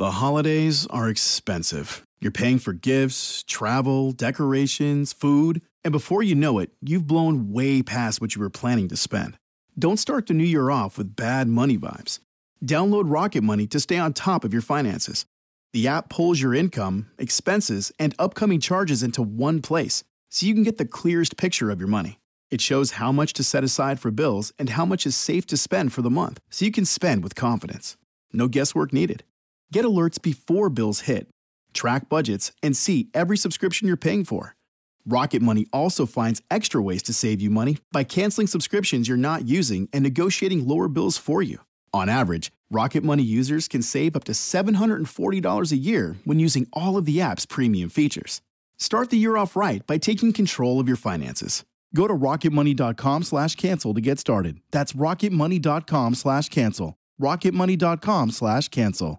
The holidays are expensive. You're paying for gifts, travel, decorations, food, and before you know it, you've blown way past what you were planning to spend. Don't start the new year off with bad money vibes. Download Rocket Money to stay on top of your finances. The app pulls your income, expenses, and upcoming charges into one place, so you can get the clearest picture of your money. It shows how much to set aside for bills and how much is safe to spend for the month, so you can spend with confidence. No guesswork needed. Get alerts before bills hit, track budgets, and see every subscription you're paying for. Rocket Money also finds extra ways to save you money by canceling subscriptions you're not using and negotiating lower bills for you. On average, Rocket Money users can save up to $740 a year when using all of the app's premium features. Start the year off right by taking control of your finances. Go to rocketmoney.com/cancel to get started. That's rocketmoney.com/cancel. rocketmoney.com/cancel.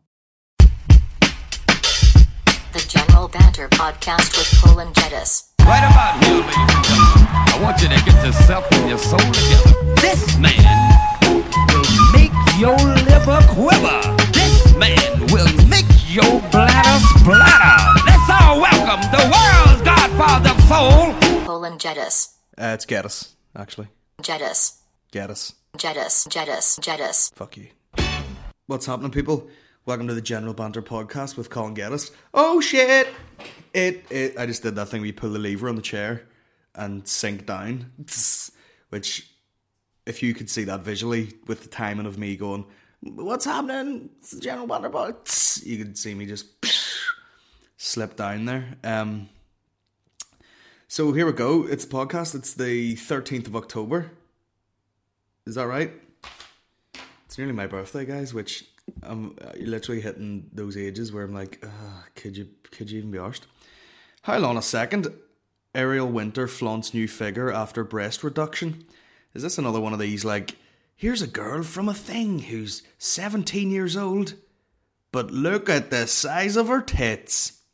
The General Banter Podcast with Cole and Jettis. Right about here, ladies and gentlemen, I want you to get yourself and your soul together. This man will make your liver quiver. This man will make your bladder splatter. Let's all welcome the world's godfather soul, Cole and Jettis. It's Geddes, actually. Jettis. Geddes. Jettis. Jettis. Jettis. Fuck you. What's happening, people? Welcome to the General Banter Podcast with Colin Geddes. Oh shit! I just did that thing where you pull the lever on the chair and sink down. Which, if you could see that visually with the timing of me going, what's happening? It's the General Banter Podcast. You could see me just slip down there. So here we go. It's a podcast. It's the 13th of October. Is that right? It's nearly my birthday, guys, which I'm literally hitting those ages where I'm like, could you even be arsed? Hold on a second. Ariel Winter flaunts new figure after breast reduction. Is this another one of these, like, here's a girl from a thing who's 17 years old, but look at the size of her tits.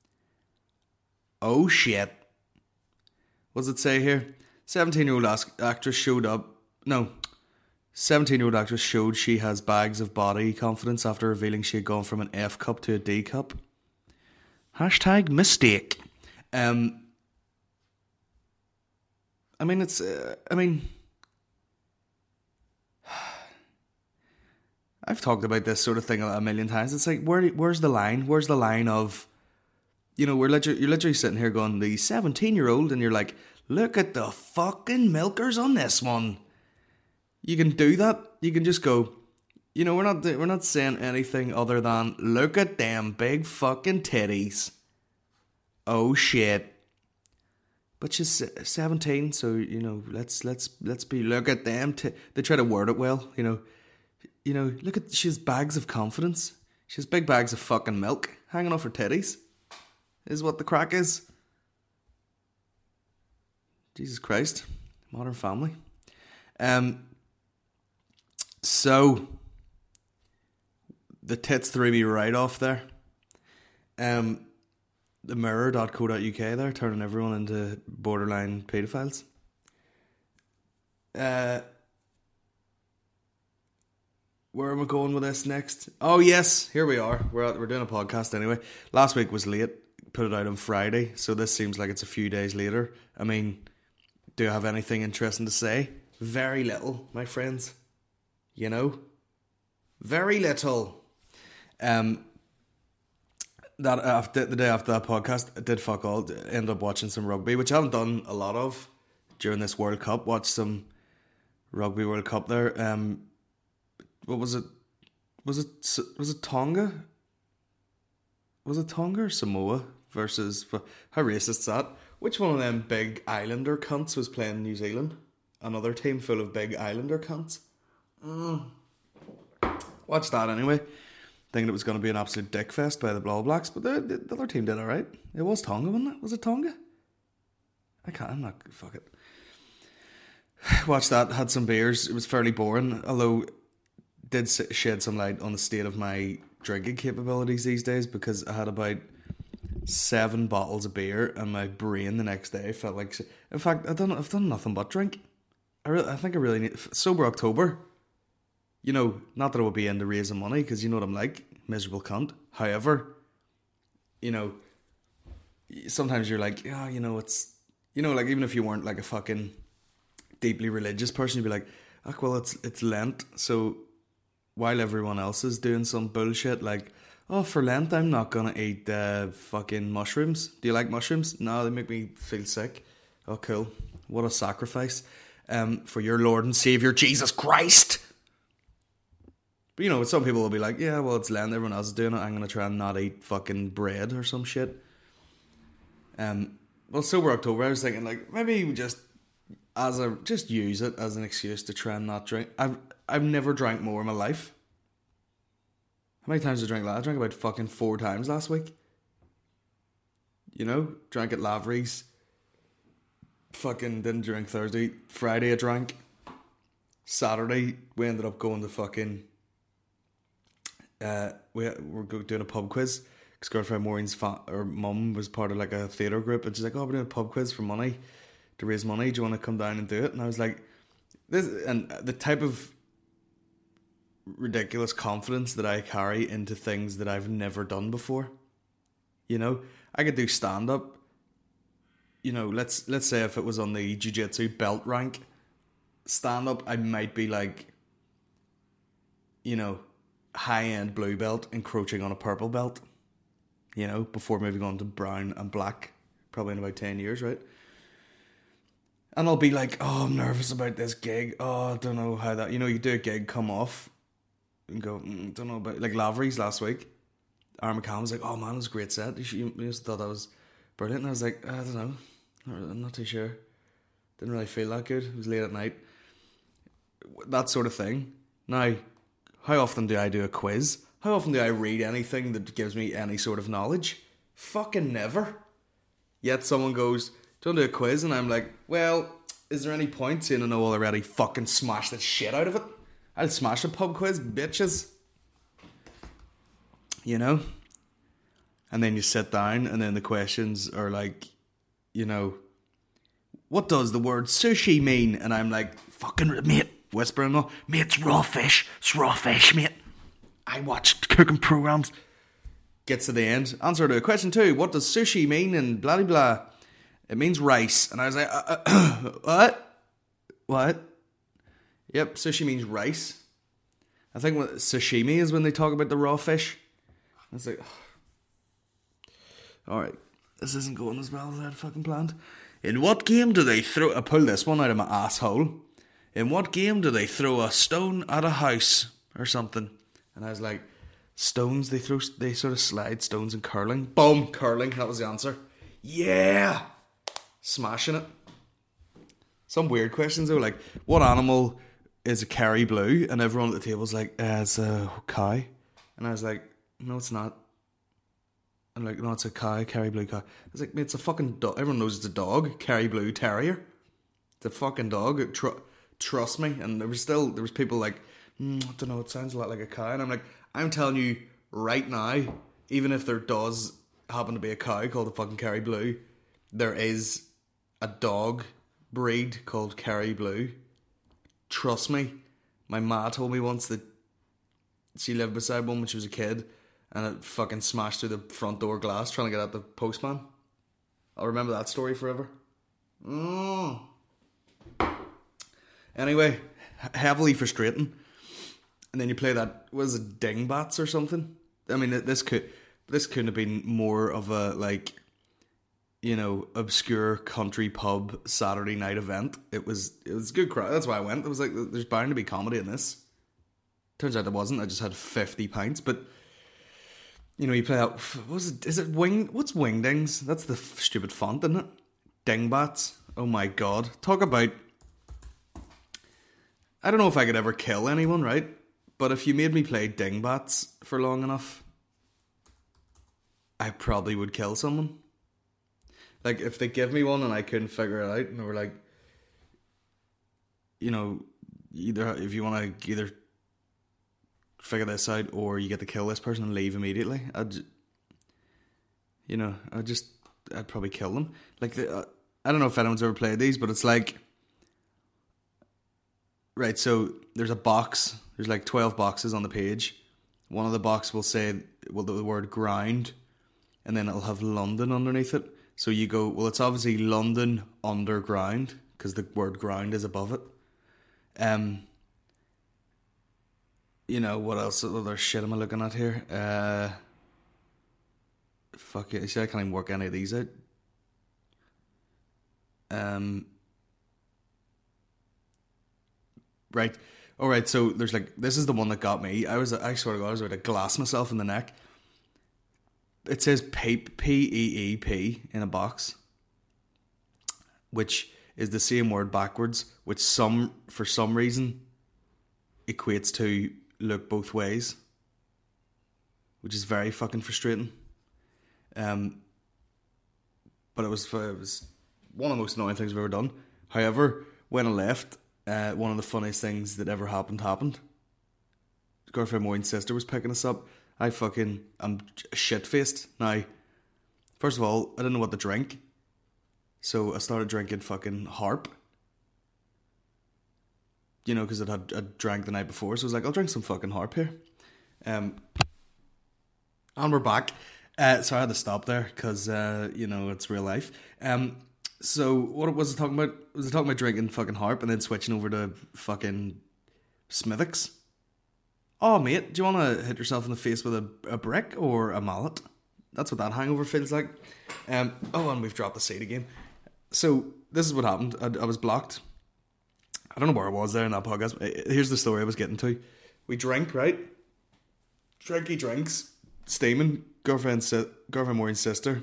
Oh shit. What does it say here? 17-year-old actress showed up. No. 17-year-old actress showed she has bags of body confidence after revealing she had gone from an F cup to a D cup. Hashtag mistake. I've talked about this sort of thing a million times. It's like, where's the line? Where's the line of, you know, you're literally sitting here going, the 17-year-old, and you're like, look at the fucking milkers on this one. You can do that. You can just go, you know, we're not saying anything other than, look at them big fucking titties. Oh shit. But she's 17, so, you know, let's be, look at them. They try to word it well, you know, look at, she has bags of confidence. She has big bags of fucking milk hanging off her titties. Is what the crack is. Jesus Christ. Modern Family. So, the tits threw me right off there. The mirror.co.uk there, turning everyone into borderline pedophiles. Where am I going with this next? Oh yes, here we are. We're doing a podcast anyway. Last week was late. Put it out on Friday, so this seems like it's a few days later. I mean, do I have anything interesting to say? Very little, my friends. You know? Very little. The day after that podcast, I did fuck all. Ended up watching some rugby, which I haven't done a lot of during this World Cup. Watched some Rugby World Cup there. What was it? Was it Tonga? Was it Tonga or Samoa versus... How racist is that? Which one of them big islander cunts was playing New Zealand? Another team full of big islander cunts? Watch that anyway. Thinking it was going to be an absolute dick fest by the All Blacks, but the other team did alright. It was Tonga, wasn't it? Was it Tonga? I'm not... Fuck it. Watched that, had some beers. It was fairly boring, although did shed some light on the state of my drinking capabilities these days, because I had about 7 bottles of beer and my brain the next day felt like... In fact, I've done nothing but drink. I think I really need... Sober October. You know, not that I would be into raising money, because you know what I'm like. Miserable cunt. However, you know, sometimes you're like, yeah, you know, it's, you know, like even if you weren't like a fucking deeply religious person, you'd be like, oh, well, it's Lent, so while everyone else is doing some bullshit like, oh, for Lent I'm not gonna eat fucking mushrooms. Do you like mushrooms? No, they make me feel sick. Oh, cool. What a sacrifice for your Lord and Saviour Jesus Christ. But you know, some people will be like, yeah, well, it's Lent, everyone else is doing it, I'm gonna try and not eat fucking bread or some shit. Well, Sober October, I was thinking like maybe we just use it as an excuse to try and not drink. I've never drank more in my life. How many times did I drink? I drank about fucking 4 times last week. You know, drank at Lavery's. Fucking didn't drink Thursday. Friday I drank. Saturday we ended up going to fucking. We're doing a pub quiz because girlfriend Maureen's mum was part of like a theatre group, and she's like, "Oh, we're doing a pub quiz for money, to raise money. Do you want to come down and do it?" And I was like, "This," and the type of ridiculous confidence that I carry into things that I've never done before. You know, I could do stand up. You know, let's say if it was on the jiu-jitsu belt rank stand up, I might be like, you know, high-end blue belt encroaching on a purple belt, you know, before moving on to brown and black, probably in about 10 years, right? And I'll be like, oh, I'm nervous about this gig. Oh, I don't know how that, you know, you do a gig, come off, and go, don't know about, like Lavery's last week. Aaron McCann was like, oh man, it was a great set. You just thought that was brilliant. And I was like, I don't know. I'm not too sure. Didn't really feel that good. It was late at night. That sort of thing. Now, how often do I do a quiz? How often do I read anything that gives me any sort of knowledge? Fucking never. Yet someone goes, do you want to do a quiz? And I'm like, well, is there any point seeing I know already? Fucking smash the shit out of it. I'll smash a pub quiz, bitches. You know? And then you sit down and then the questions are like, you know, what does the word sushi mean? And I'm like, fucking mate, whispering, mate, it's raw fish. It's raw fish, mate. I watched cooking programs. Gets to the end. Answer to question 2. What does sushi mean? And blah, blah, blah. It means rice. And I was like, what? Yep, sushi means rice. I think what sashimi is when they talk about the raw fish. I was like, alright, this isn't going as well as I had fucking planned. In what game do they throw... I pulled this one out of my asshole. In what game do they throw a stone at a house? Or something. And I was like, stones, they sort of slide stones in curling. Boom, curling, that was the answer. Yeah! Smashing it. Some weird questions though, like, what animal is a Kerry Blue? And everyone at the table's like, it's a cow. And I was like, no, it's not. And like, no, it's a cow, Kerry Blue cow. I was like, mate, it's a fucking dog. Everyone knows it's a dog, Kerry Blue Terrier. It's a fucking dog. Trust me. And there was people like, I don't know, it sounds a lot like a cow. And I'm like, I'm telling you right now, even if there does happen to be a cow called a fucking Kerry Blue, there is a dog breed called Kerry Blue. Trust me. My ma told me once that she lived beside one when she was a kid, and it fucking smashed through the front door glass trying to get at the postman. I'll remember that story forever. Anyway, heavily frustrating. And then you play that, was it Dingbats or something? I mean, this couldn't have been more of a, like, you know, obscure country pub Saturday night event. It was a good crowd. That's why I went. It was like, there's bound to be comedy in this. Turns out there wasn't. I just had 50 pints, but you know, you play out. What's Wingdings? That's the stupid font, isn't it? Dingbats. Oh my god. Talk about. I don't know if I could ever kill anyone, right? But if you made me play Dingbats for long enough, I probably would kill someone. Like, if they give me one and I couldn't figure it out, and they were like, you know, if you want to either figure this out or you get to kill this person and leave immediately, I'd probably kill them. Like, I don't know if anyone's ever played these, but it's like, right, so there's a box, there's like 12 boxes on the page. one of the box will say, well, the word ground, and then it'll have London underneath it. So you go, well, it's obviously London underground, because the word ground is above it. You know, what else? What other shit am I looking at here? Fuck it. See, I can't even work any of these out. Right. Alright, so there's like, this is the one that got me. I swear to God, I was about to glass myself in the neck. It says PEEP, P-E-E-P, in a box, which is the same word backwards, which for some reason equates to look both ways, which is very fucking frustrating. But it was one of the most annoying things I've ever done. However, when I left, one of the funniest things that ever happened. Girlfriend Maureen's sister was picking us up. I'm shit-faced. Now, first of all, I didn't know what to drink, so I started drinking fucking Harp. You know, because I'd drank the night before, so I was like, I'll drink some fucking Harp here. And we're back. So I had to stop there, because, you know, it's real life. So what was I talking about? Was I talking about drinking fucking Harp and then switching over to fucking Smithwick's? Oh, mate, do you want to hit yourself in the face with a brick or a mallet? That's what that hangover feels like. And we've dropped the seat again. So this is what happened. I was blocked. I don't know where I was there in that podcast. Here's the story I was getting to. We drink, right? Drinky drinks. Steaming. Girlfriend Maureen's sister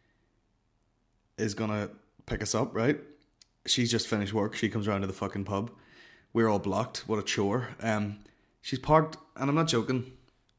is going to pick us up, right? She's just finished work. She comes around to the fucking pub. We're all blocked. What a chore. She's parked, and I'm not joking,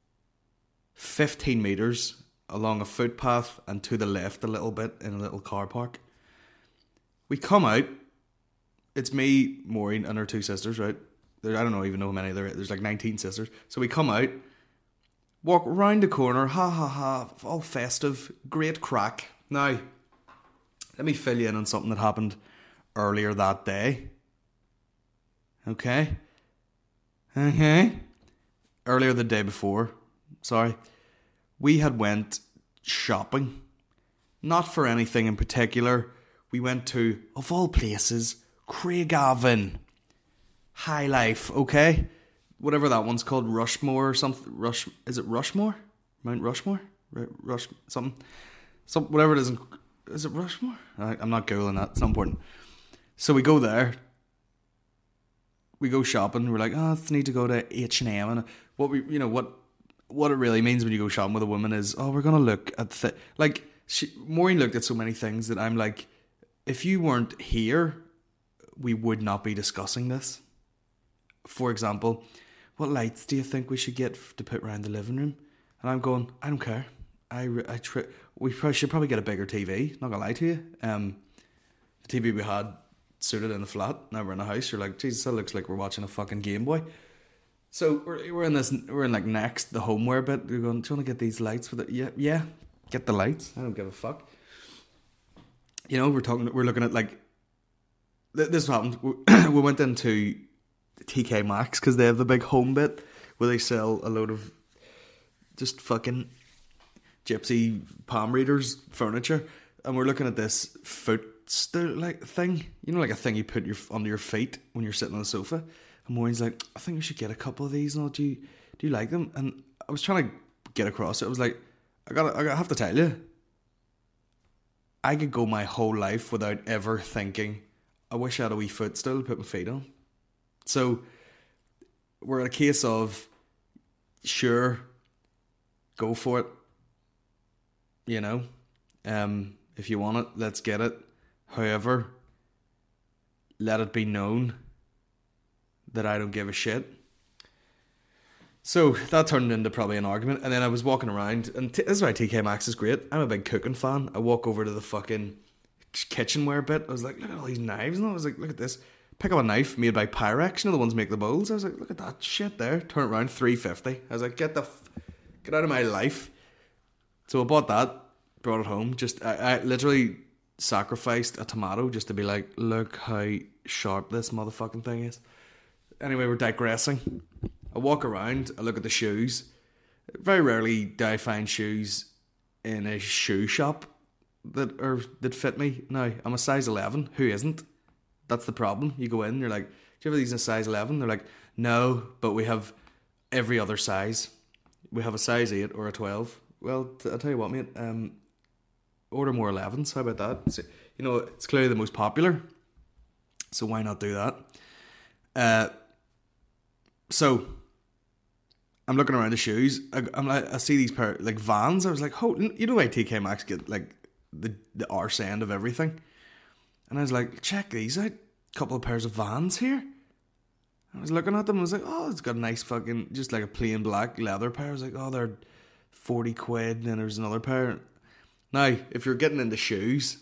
15 metres along a footpath and to the left a little bit in a little car park. We come out. It's me, Maureen, and her two sisters, right? I don't even know how many there are. There's like 19 sisters. So we come out, walk round the corner, all festive, great crack. Now, let me fill you in on something that happened earlier that day. Okay? Earlier the day before, we had went shopping. Not for anything in particular. We went to, of all places, Craigavon. High Life, okay? Whatever that one's called, Rushmore or something. Is it Rushmore? Mount Rushmore? Something. Whatever it is. Is it Rushmore? I'm not Googling that. It's not important. So we go there. We go shopping. We're like, I need to go to H&M. And what it really means when you go shopping with a woman is, we're going to look at Maureen looked at so many things that I'm like, if you weren't here, we would not be discussing this. For example, what lights do you think we should get to put around the living room? And I'm going, I don't care. We should probably get a bigger TV. Not gonna lie to you. The TV we had suited in the flat. Now we're in a house. You're like, Jesus, that looks like we're watching a fucking Game Boy. So we're in like next the homeware bit. We're going, do you want to get these lights with it? Yeah. Get the lights. I don't give a fuck. You know, we're looking at like. This happened. We went into TK Maxx because they have the big home bit where they sell a load of just fucking gypsy palm readers furniture, and we're looking at this footstool like thing, you know, like a thing you put under your feet when you're sitting on the sofa. And Maureen's like, I think we should get a couple of these. And do you like them? And I was trying to get across it. I was like, I have to tell you, I could go my whole life without ever thinking, I wish I had a wee footstool to put my feet on. So we're in a case of, sure, go for it. You know, if you want it, let's get it. However, let it be known that I don't give a shit. So that turned into probably an argument. And then I was walking around, and this is why TK Maxx is great. I'm a big cooking fan. I walk over to the fucking kitchenware bit. I was like, look at all these knives. And I was like, look at this. Pick up a knife made by Pyrex. You know the ones make the bowls. I was like, look at that shit there. Turn it around, $3.50. I was like, get out of my life. So I bought that, brought it home. I literally sacrificed a tomato just to be like, look how sharp this motherfucking thing is. Anyway, we're digressing. I walk around, I look at the shoes, Very rarely do I find shoes in a shoe shop that fit me. Now, I'm a size 11. Who isn't? That's the problem. You go in, you're like, do you have these in a size 11? They're like, no, but we have every other size. We have a size 8 or a 12. Well, I'll tell you what, mate. Order more 11s. How about that? So, you know, it's clearly the most popular. So why not do that? So I'm looking around the shoes. I see these pair like Vans. I was like, oh, you know why TK Maxx get like the arse end of everything? And I was like, check these out. Couple of pairs of Vans here. I was looking at them. I was like, oh, it's got a nice fucking, just like a plain black leather pair. I was like, oh, they're 40 quid. And then there's another pair. Now, if you're getting into shoes,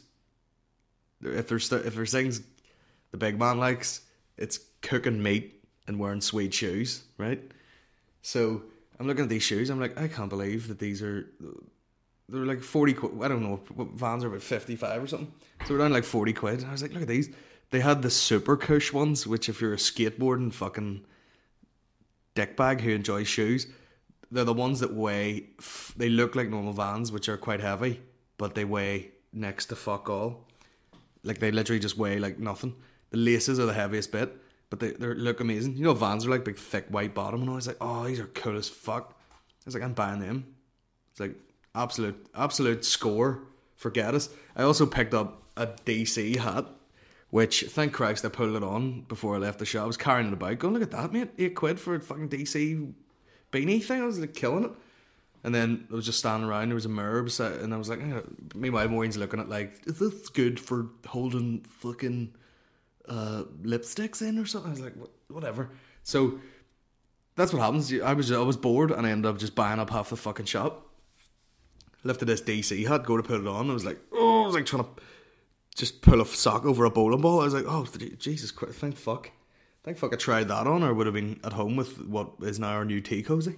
if there's things the big man likes, it's cooking meat and wearing suede shoes, right? So I'm looking at these shoes. I'm like, I can't believe that they're like 40 quid. I don't know, Vans are about 55 or something. So we're down like 40 quid. And I was like, look at these. They had the super cush ones, which if you're a skateboarding fucking dickbag who enjoys shoes, they're the ones that weigh, they look like normal Vans, which are quite heavy, but they weigh next to fuck all. Like they literally just weigh like nothing. The laces are the heaviest bit, but they look amazing. You know, Vans are like big thick white bottom, and I was like, oh, these are cool as fuck. I was like, I'm buying them. It's like absolute score. Forget us. I also picked up a DC hat, which thank Christ I pulled it on before I left the shop. I was carrying it about, going, look at that, mate, 8 quid for a fucking DC beanie thing. I was like killing it. And then I was just standing around, there was a mirror beside, and I was like, meanwhile Maureen's looking at like, is this good for holding fucking lipsticks in or something? I was like, whatever. So that's what happens. I was bored and I ended up just buying up half the fucking shop. Lifted this DC hat, go to put it on. I was like trying to just pull a sock over a bowling ball. I was like, oh Jesus Christ, thank fuck I tried that on, or I would have been at home with what is now our new tea cozy.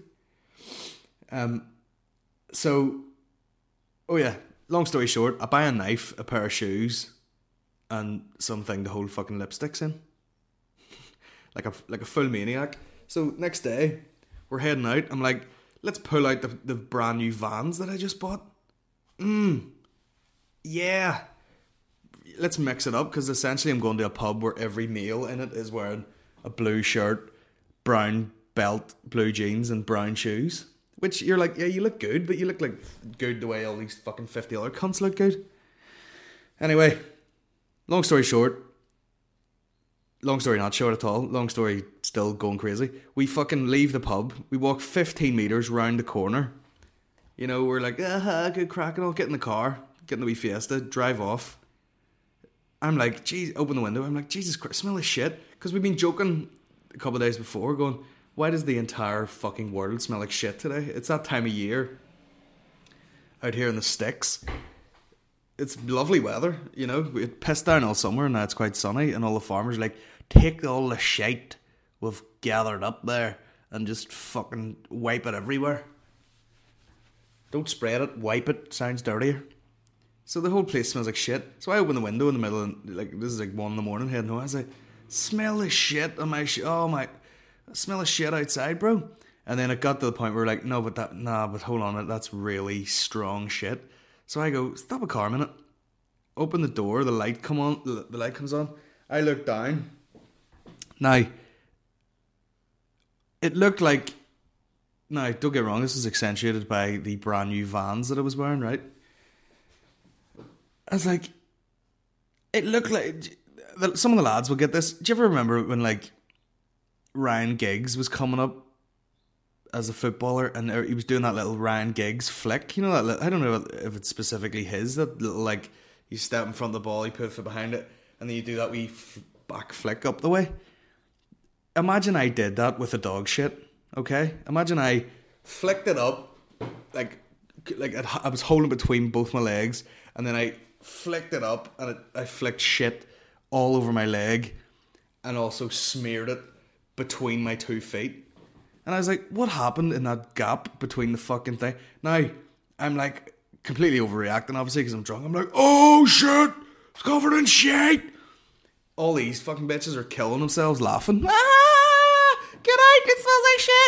So, oh yeah, long story short, I buy a knife, a pair of shoes, and something to hold fucking lipsticks in. like a full maniac. So next day, we're heading out. I'm like, let's pull out the brand new Vans that I just bought. Yeah. Let's mix it up, because essentially I'm going to a pub where every male in it is wearing a blue shirt, brown belt, blue jeans, and brown shoes. Which you're like, yeah, you look good, but you look like good the way all these fucking 50 other cunts look good. Anyway, long story short. Long story not short at all. Long story still going crazy. We fucking leave the pub. We walk 15 metres round the corner. You know, we're like, good crack and all. Get in the car. Get in the wee Fiesta. Drive off. I'm like, geez, open the window. I'm like, Jesus Christ, smell of shit. Because we've been joking a couple of days before, going, why does the entire fucking world smell like shit today? It's that time of year out here in the sticks. It's lovely weather, you know. It pissed down all summer and now it's quite sunny, and all the farmers are like, take all the shite we've gathered up there and just fucking wipe it everywhere. Don't spread it, wipe it, sounds dirtier. So the whole place smells like shit. So I open the window in the middle of, like, this is like 1 a.m, heading home. I was like, smell the shit on my oh my, smell of shit outside, bro. And then it got to the point where we're like, but hold on, that's really strong shit. So I go, stop a car a minute. Open the door, the light comes on. I look down. Now, it looked like, now don't get me wrong, this is accentuated by the brand new Vans that I was wearing, right? I was like, it looked like, some of the lads will get this. Do you ever remember when like Ryan Giggs was coming up as a footballer, and he was doing that little Ryan Giggs flick, you know, that I don't know if it's specifically his, that little, like, you step in front of the ball, you put a foot behind it, and then you do that wee back flick up the way. Imagine I did that with a dog shit, okay? Imagine I flicked it up, like I was holding between both my legs, and then I flicked it up, and I flicked shit all over my leg, and also smeared it between my 2 feet. And I was like, what happened in that gap between the fucking thing? Now, I'm like completely overreacting, obviously, because I'm drunk. I'm like, oh shit, it's covered in shit. All these fucking bitches are killing themselves laughing. Ah, get out, it smells like shit.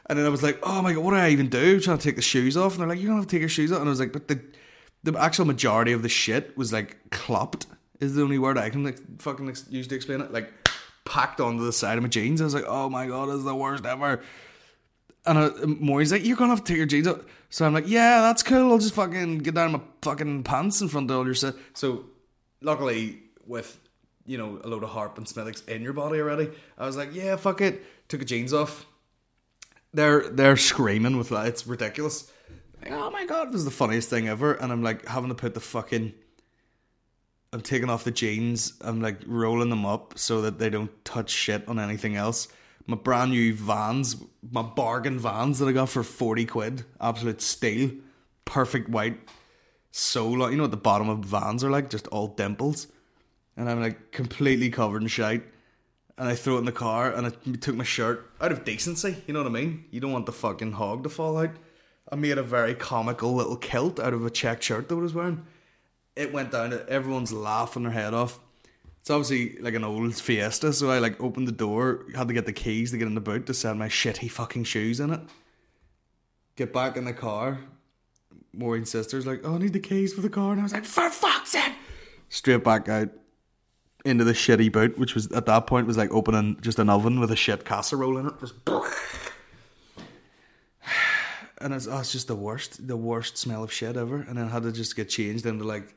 And then I was like, oh my God, what do I even do? I'm trying to take the shoes off. And they're like, you don't have to take your shoes off. And I was like, but the actual majority of the shit was like clopped, is the only word I can fucking use to explain it. Like packed onto the side of my jeans. I was like, oh my God, this is the worst ever. And Maureen's like, you're going to have to take your jeans off. So I'm like, yeah, that's cool. I'll just fucking get down my fucking pants in front of all your shit. So luckily with, you know, a load of harp and Smithwick's in your body already, I was like, yeah, fuck it. Took the jeans off. They're screaming with that. It's ridiculous. Like, oh my God, this is the funniest thing ever. And I'm like having to put I'm taking off the jeans. I'm like rolling them up so that they don't touch shit on anything else. My brand new Vans, my bargain Vans that I got for 40 quid. Absolute steel. Perfect white sole. You know what the bottom of Vans are like? Just all dimples. And I'm like completely covered in shite. And I throw it in the car and I took my shirt out of decency. You know what I mean? You don't want the fucking hog to fall out. I made a very comical little kilt out of a checked shirt that I was wearing. It went down. Everyone's laughing their head off. It's obviously like an old Fiesta, so I like opened the door, had to get the keys to get in the boot to send my shitty fucking shoes in it. Get back in the car. Maureen's sister's like, oh, I need the keys for the car. And I was like, for fuck's sake! Straight back out into the shitty boot, which was at that point was like opening just an oven with a shit casserole in it. Just and it's just the worst smell of shit ever. And then I had to just get changed into like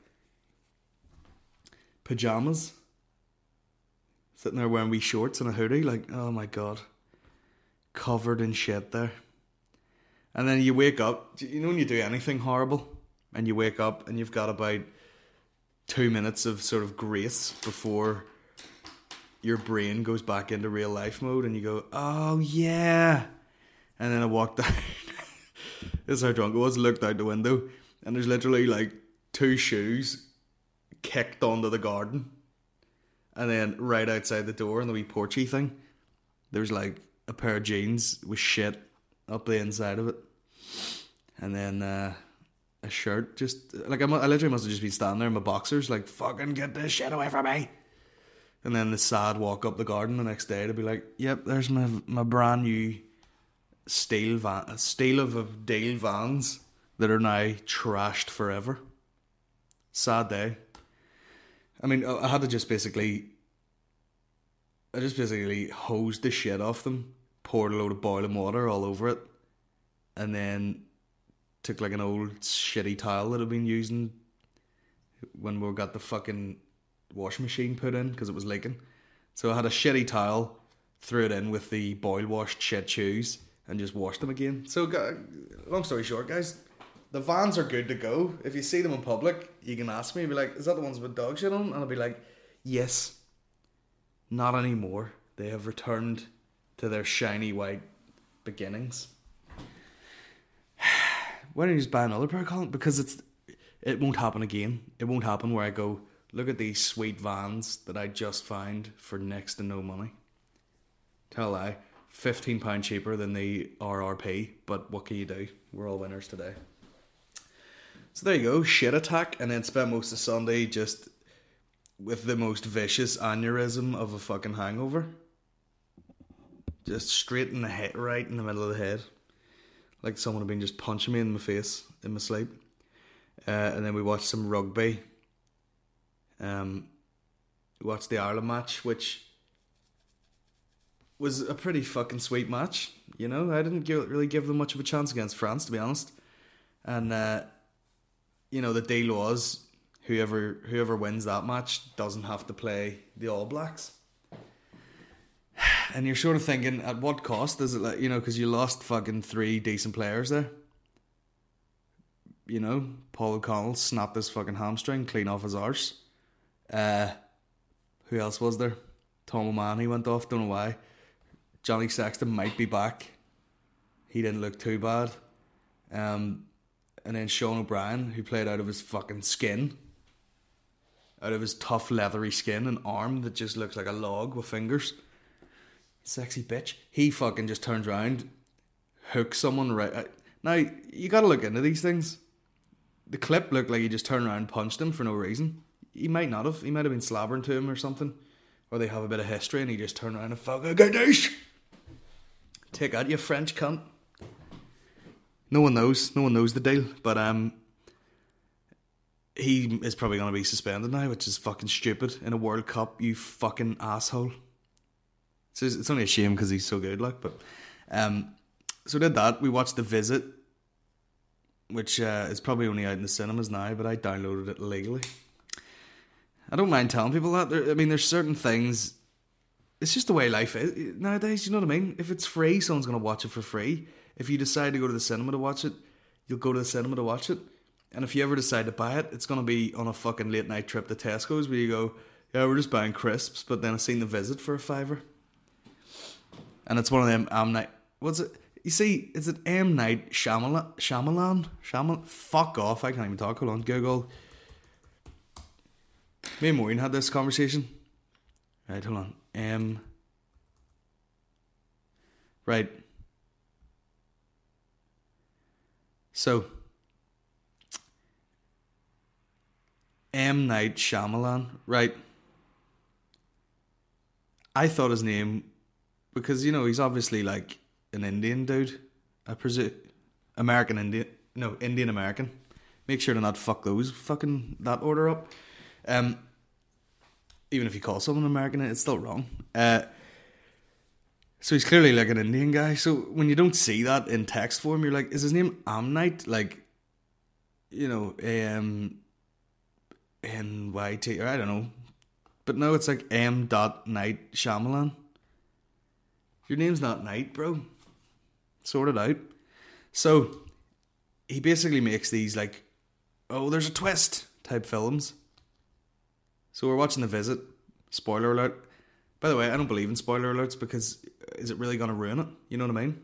pajamas. Sitting there wearing wee shorts and a hoodie, like, oh my God. Covered in shit there. And then you wake up, you know when you do anything horrible, and you wake up and you've got about 2 minutes of sort of grace before your brain goes back into real life mode and you go, oh yeah. And then I walked out. This is how drunk I was. Looked out the window and there's literally like 2 shoes kicked onto the garden. And then right outside the door in the wee porchy thing, there's like a pair of jeans with shit up the inside of it. And then a shirt, just like I literally must have just been standing there in my boxers, like, fucking get this shit away from me. And then the sad walk up the garden the next day to be like, yep, there's my brand new steel of Dale Vans that are now trashed forever. Sad day. I mean, I had to just basically hosed the shit off them, poured a load of boiling water all over it, and then took like an old shitty towel that I'd been using when we got the fucking washing machine put in because it was leaking. So I had a shitty towel, threw it in with the boil washed shit shoes, and just washed them again. So, long story short, guys, the Vans are good to go. If you see them in public, you can ask me, be like, is that the ones with dog shit on? And I'll be like, yes. Not anymore. They have returned to their shiny white beginnings. Why don't you just buy another pair, Colin? Because it won't happen again. It won't happen where I go, look at these sweet Vans that I just found for next to no money. Tell a lie. £15 cheaper than the RRP, but what can you do? We're all winners today. So there you go, shit attack, and then spent most of Sunday just with the most vicious aneurysm of a fucking hangover. Just straight in the head, right in the middle of the head. Like someone had been just punching me in my face in my sleep. And then we watched some rugby. We watched the Ireland match, which was a pretty fucking sweet match. You know, I didn't really give them much of a chance against France, to be honest. And, you know, the deal was whoever wins that match doesn't have to play the All Blacks. And you're sort of thinking, at what cost is it? Like, you know, because you lost fucking 3 decent players there. You know, Paul O'Connell snapped his fucking hamstring clean off his arse. Who else was there? Tom O'Mahony went off, don't know why. Johnny Sexton might be back. He didn't look too bad. And then Sean O'Brien, who played out of his fucking skin. Out of his tough leathery skin and arm that just looks like a log with fingers. Sexy bitch. He fucking just turns around, hooks someone right. Now, you gotta look into these things. The clip looked like he just turned around and punched him for no reason. He might not have. He might have been slabbering to him or something. Or they have a bit of history and he just turned around and fucking get this. Take out, you French cunt. No one knows the deal, but he is probably going to be suspended now, which is fucking stupid in a World Cup, you fucking asshole. It's only a shame because he's so good, like, but so did that. We watched The Visit, which is probably only out in the cinemas now, but I downloaded it illegally. I don't mind telling people that. There's certain things. It's just the way life is nowadays, you know what I mean? If it's free, someone's going to watch it for free. If you decide to go to the cinema to watch it, you'll go to the cinema to watch it. And if you ever decide to buy it, it's going to be on a fucking late night trip to Tesco's where you go, yeah, we're just buying crisps, but then I've seen The Visit for $5. And it's one of them M. Night... What's it? You see, is it M. Night Shyamalan? Fuck off, I can't even talk. Hold on, Google. Me and Maureen had this conversation. Right, hold on. Right. So, M. Night Shyamalan, right? I thought his name, because, you know, he's obviously like an Indian dude, I presume. Indian American. Make sure to not fuck that order up. Even if you call someone American, it's still wrong. So he's clearly like an Indian guy. So when you don't see that in text form, you're like, is his name M. Night? Like, you know, A-M-N-Y-T, or I don't know. But no, it's like M. Night Shyamalan. Your name's not Night, bro. Sort it out. So he basically makes these like, oh, there's a twist type films. So we're watching The Visit. Spoiler alert. By the way, I don't believe in spoiler alerts because is it really going to ruin it? You know what I mean?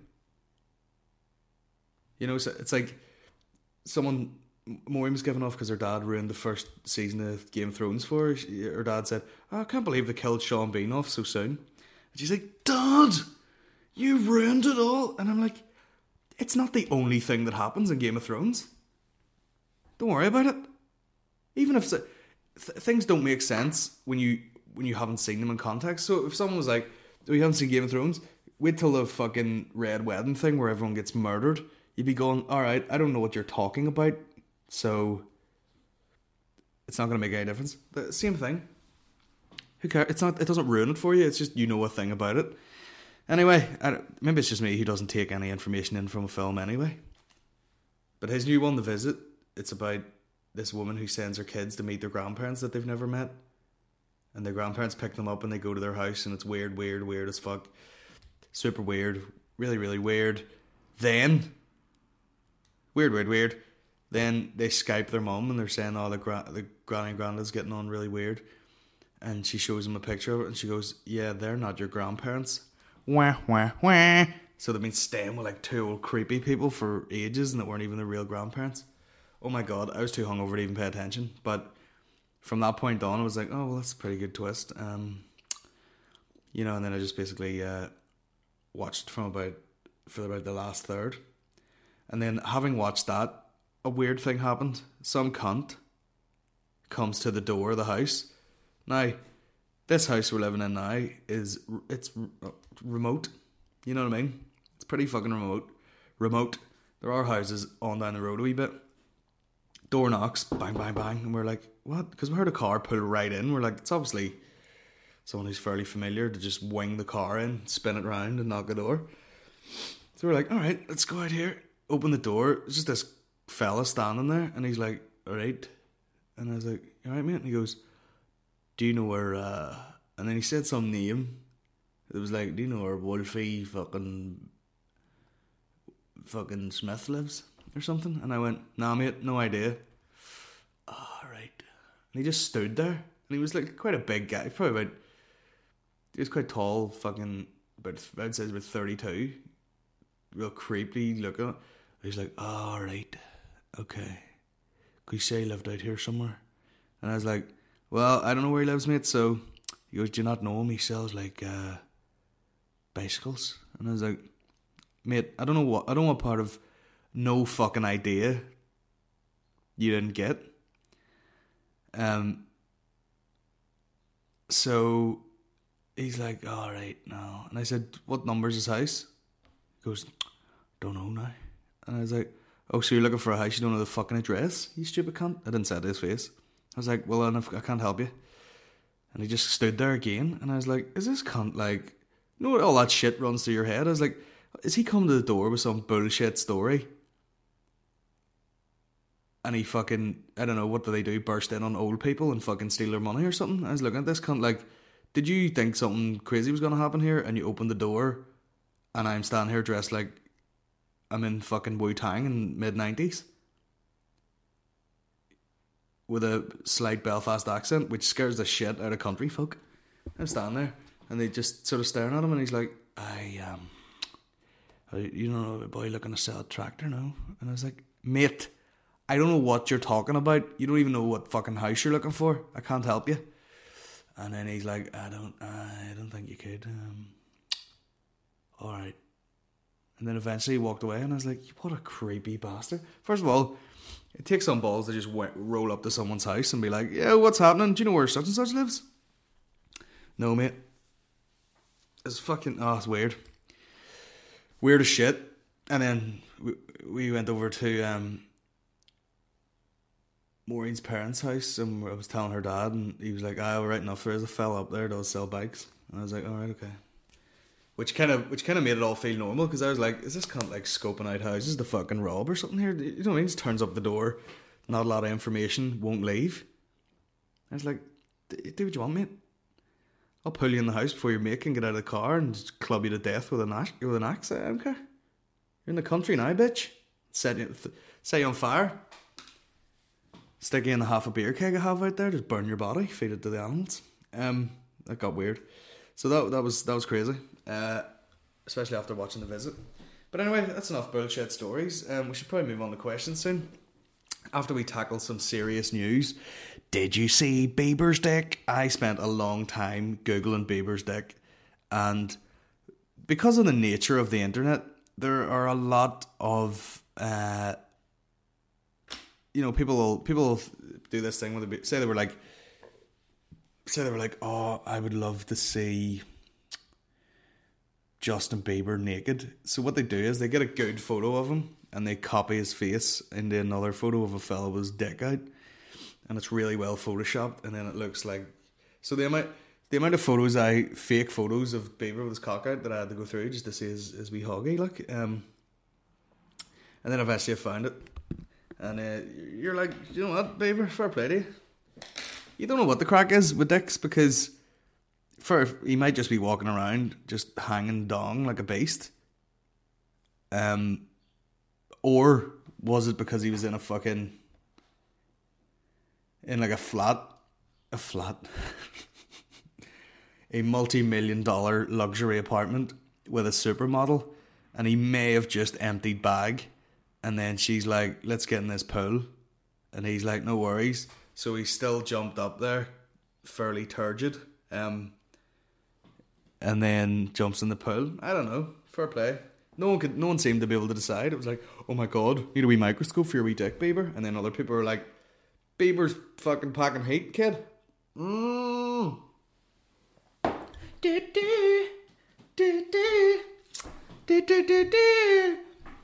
You know, so it's like someone, Maureen was giving off because her dad ruined the first season of Game of Thrones for her. Her dad said, oh, I can't believe they killed Sean Bean off so soon. And she's like, Dad, you ruined it all. And I'm like, it's not the only thing that happens in Game of Thrones. Don't worry about it. Even if things don't make sense when you haven't seen them in context. So if someone was like, oh, you haven't seen Game of Thrones? Wait till the fucking Red Wedding thing where everyone gets murdered. You'd be going, alright, I don't know what you're talking about, so it's not going to make any difference. The same thing. Who cares? It doesn't ruin it for you, it's just you know a thing about it. Anyway, maybe it's just me who doesn't take any information in from a film anyway. But his new one, The Visit, it's about this woman who sends her kids to meet their grandparents that they've never met. And their grandparents pick them up and they go to their house and it's weird as fuck. Super weird. Really, really weird. Then, weird. Then they Skype their mum and they're saying, oh, the granny and granddad's getting on really weird. And she shows them a picture of it and she goes, yeah, they're not your grandparents. Wah, wah, wah. So they've been staying with like two old creepy people for ages and that weren't even their real grandparents. Oh my God, I was too hungover to even pay attention. But from that point on, I was like, oh, well, that's a pretty good twist. You know, and then I just basically watched for about the last third. And then having watched that, a weird thing happened. Some cunt comes to the door of the house. Now, this house we're living in now it's remote. You know what I mean? It's pretty fucking remote. There are houses on down the road a wee bit. Door knocks, bang, bang, bang. And we're like, what? Because we heard a car pull right in. We're like, it's obviously someone who's fairly familiar to just wing the car in, spin it round and knock the door. So we're like, all right, let's go out here. Open the door. It's just this fella standing there. And he's like, all right. And I was like, all right, mate. And he goes, do you know where... And then he said some name. It was like, do you know where Wolfie fucking Smith lives? Or something. And I went, nah, mate, no idea. Oh, right. And he just stood there. And he was like quite a big guy. He was quite tall, fucking, I'd say about 32. Real creepy looking. He's like, oh, right. Okay. Could you say he lived out here somewhere? And I was like, well, I don't know where he lives, mate. So he goes, do you not know him? He sells like bicycles. And I was like, mate, I don't know what part of no fucking idea you didn't get. So he's like, all right, no. And I said, what number's his house? He goes, don't know now. And I was like, oh, so you're looking for a house, you don't know the fucking address, you stupid cunt? I didn't say it to his face. I was like, well, I can't help you. And he just stood there again, and I was like, is this cunt like, you know, all that shit runs through your head? I was like, is he coming to the door with some bullshit story? And he fucking, I don't know, what do they do, burst in on old people and fucking steal their money or something? I was looking at this cunt like, did you think something crazy was going to happen here? And you opened the door, and I'm standing here dressed like I'm in fucking Wu-Tang in mid-90s. With a slight Belfast accent, which scares the shit out of country folk. I'm standing there, and they just sort of staring at him, and he's like, you don't know a boy looking to sell a tractor, no? And I was like, mate, I don't know what you're talking about. You don't even know what fucking house you're looking for. I can't help you. And then he's like, I don't think you could. Alright. And then eventually he walked away, and I was like, what a creepy bastard. First of all, it takes some balls to just roll up to someone's house and be like, yeah, what's happening? Do you know where such and such lives? No, mate. It's fucking, it's weird. Weird as shit. And then we went over to Maureen's parents' house, and I was telling her dad, and he was like, right enough, there's a fella up there that does sell bikes. And I was like, alright, okay. Which kind of made it all feel normal, because I was like, is this cunt like scoping out houses to fucking rob or something here? You know what I mean? Just turns up the door, not a lot of information, won't leave. I was like, do what you want, mate. I'll pull you in the house before your mate can get out of the car and just club you to death with an axe. I don't care. You're in the country now, bitch. Set you on fire. Stick you in the half a beer keg I have out there, just burn your body, feed it to the animals. That got weird. So that was crazy. Especially after watching The Visit. But anyway, that's enough bullshit stories. We should probably move on to questions soon. After we tackle some serious news, did you see Bieber's dick? I spent a long time Googling Bieber's dick, and because of the nature of the there are a lot of people do this thing where they say they were like, oh, I would love to see Justin Bieber naked. So what they do is they get a good photo of him and they copy his face into another photo of a fellow with his dick out, and it's really well photoshopped, and then it looks like, so the amount of fake photos of Bieber with his cock out that I had to go through just to see his wee hoggy look, and then eventually I found it, and you're like, you know what, Bieber, fair play to you. You don't know what the crack is with dicks, because he might just be walking around just hanging dong like a beast. Or was it because he was in a flat, a multi-million-dollar luxury apartment with a supermodel, and he may have just emptied bag, and then she's like, let's get in this pool, and he's like, no worries. So he still jumped up there, fairly turgid, and then jumps in the pool. I don't know. Fair play. No one seemed to be able to decide. It was like, oh my god, need a wee microscope for your wee dick, Bieber. And then other people were like, Bieber's fucking packing heat, kid. Do do do do do do do do.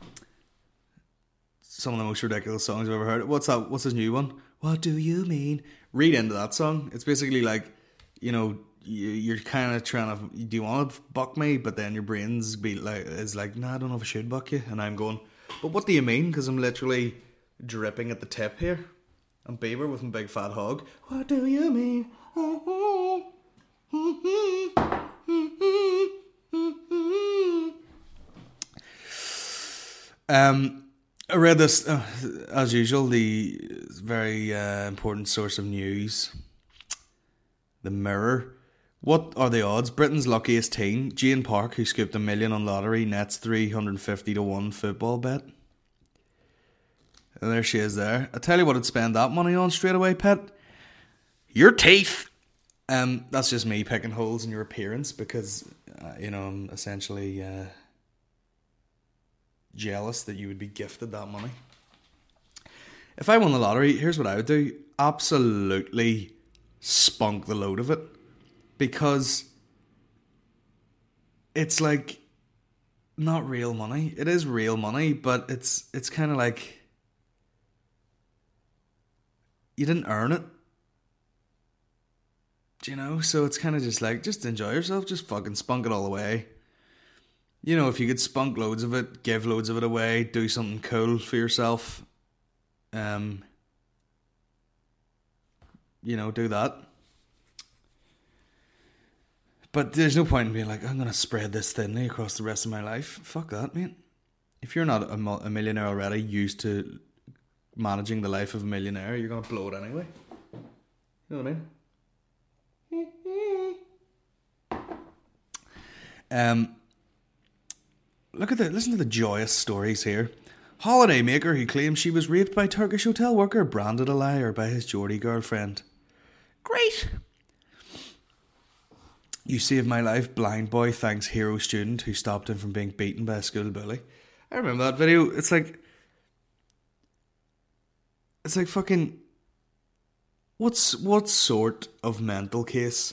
Some of the most ridiculous songs I've ever heard. What's that? What's his new one? What do you mean? Read into that song. It's basically like, you know, you're kind of trying to, do you want to buck me? But then your brain's is like, nah, I don't know if I should buck you. And I'm going, but what do you mean? Because I'm literally dripping at the tip here. I'm Bieber with my big fat hog. What do you mean? I read this, as usual, the very important source of news, the Mirror. What are the odds? Britain's luckiest teen, Jane Park, who scooped $1 million on lottery, nets 350 to 1 football bet. And there she is there. I tell you what I'd spend that money on straight away, pet. Your teeth. That's just me picking holes in your appearance because, I'm essentially jealous that you would be gifted that money. If I won the lottery, here's what I would do. Absolutely spunk the load of it. Because it's like, not real money. It is real money, but it's kind of like you didn't earn it. Do you know? So it's kind of just like, just enjoy yourself. Just fucking spunk it all away. You know, if you could spunk loads of it, give loads of it away, do something cool for yourself. You know, do that. But there's no point in being like, I'm going to spread this thinly across the rest of my life. Fuck that, mate. If you're not a millionaire already, used to managing the life of a millionaire, you're going to blow it anyway. You know what I mean? Listen to the joyous stories here. Holidaymaker who claims she was raped by Turkish hotel worker branded a liar by his Geordie girlfriend. Great. You saved my life, blind boy thanks hero student who stopped him from being beaten by a school bully. I remember that video. It's like fucking, what sort of mental case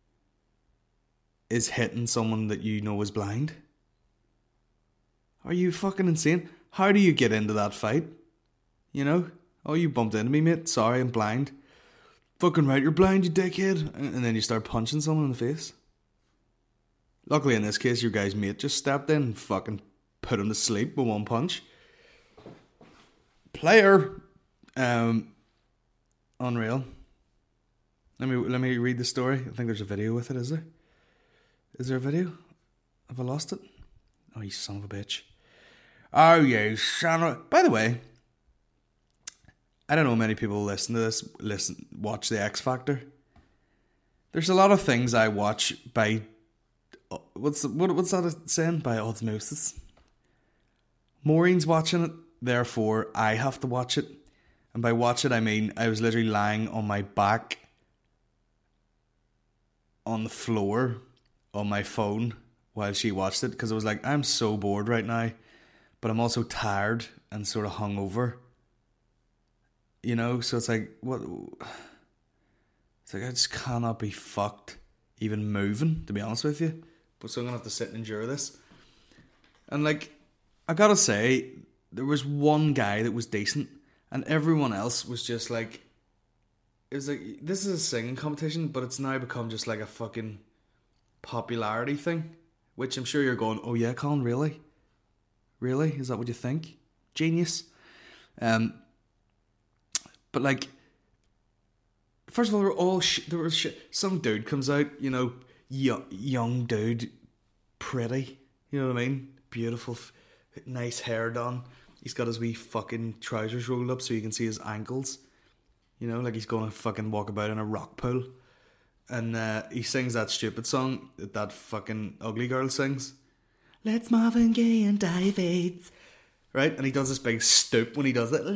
is hitting someone that you know is blind? Are you fucking insane? How do you get into that fight? You know? Oh, you bumped into me, mate. Sorry, I'm blind. Fucking right, you're blind, you dickhead. And then you start punching someone in the face. Luckily, in this case, your guy's mate just stepped in and fucking put him to sleep with one punch. Player. Unreal. Let me read the story. I think there's a video with it, is there? Is there a video? Have I lost it? Oh, you son of a bitch. Oh, you son of... By the way, I don't know many people listen to this, watch the X Factor. There's a lot of things I watch by... What's that saying? By osmosis. Maureen's watching it, therefore I have to watch it. And by watch it, I mean I was literally lying on my back on the floor on my phone while she watched it, because I was like, I'm so bored right now, but I'm also tired and sort of hungover. You know, so it's like, what? It's like I just cannot be fucked even moving, to be honest with you. But so I'm gonna have to sit and endure this. And like, I gotta say, there was one guy that was decent, and everyone else was just like, it was like, this is a singing competition, but it's now become just like a fucking popularity thing. Which I'm sure you're going, oh yeah, Colin, really? Really? Is that what you think? Genius. But like, first of all, there was shit. Some dude comes out, you know, young dude, pretty, you know what I mean? Beautiful, nice hair done. He's got his wee fucking trousers rolled up so you can see his ankles. You know, like he's going to fucking walk about in a rock pool. And he sings that stupid song that fucking ugly girl sings. Let's Marvin Gaye and David. Right? And he does this big stoop when he does it.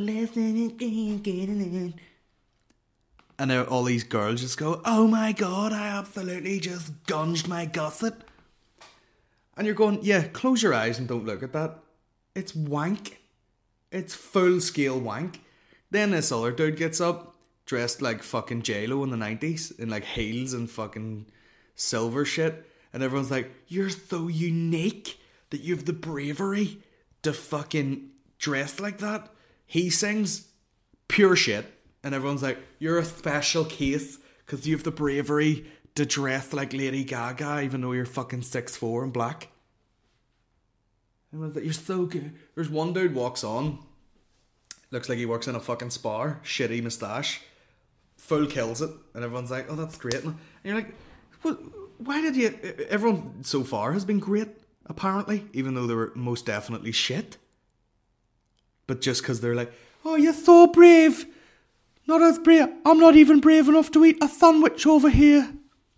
And now all these girls just go, oh my god, I absolutely just gunged my gusset. And you're going, yeah, close your eyes and don't look at that. It's wank. It's full scale wank. Then this other dude gets up, dressed like fucking J-Lo in the 90s, in like heels and fucking silver shit. And everyone's like, you're so unique that you have the bravery to fucking dress like that. He sings pure shit. And everyone's like, you're a special case because you have the bravery to dress like Lady Gaga even though you're fucking 6'4" and black. And everyone's like, you're so good. There's one dude walks on, looks like he works in a fucking spa, shitty moustache, full kills it, and everyone's like, oh, that's great. And you're like, what? Why did you... Everyone so far has been great, apparently, even though they were most definitely shit. But just because they're like, oh, you're so brave. Not as brave. I'm not even brave enough to eat a sandwich over here.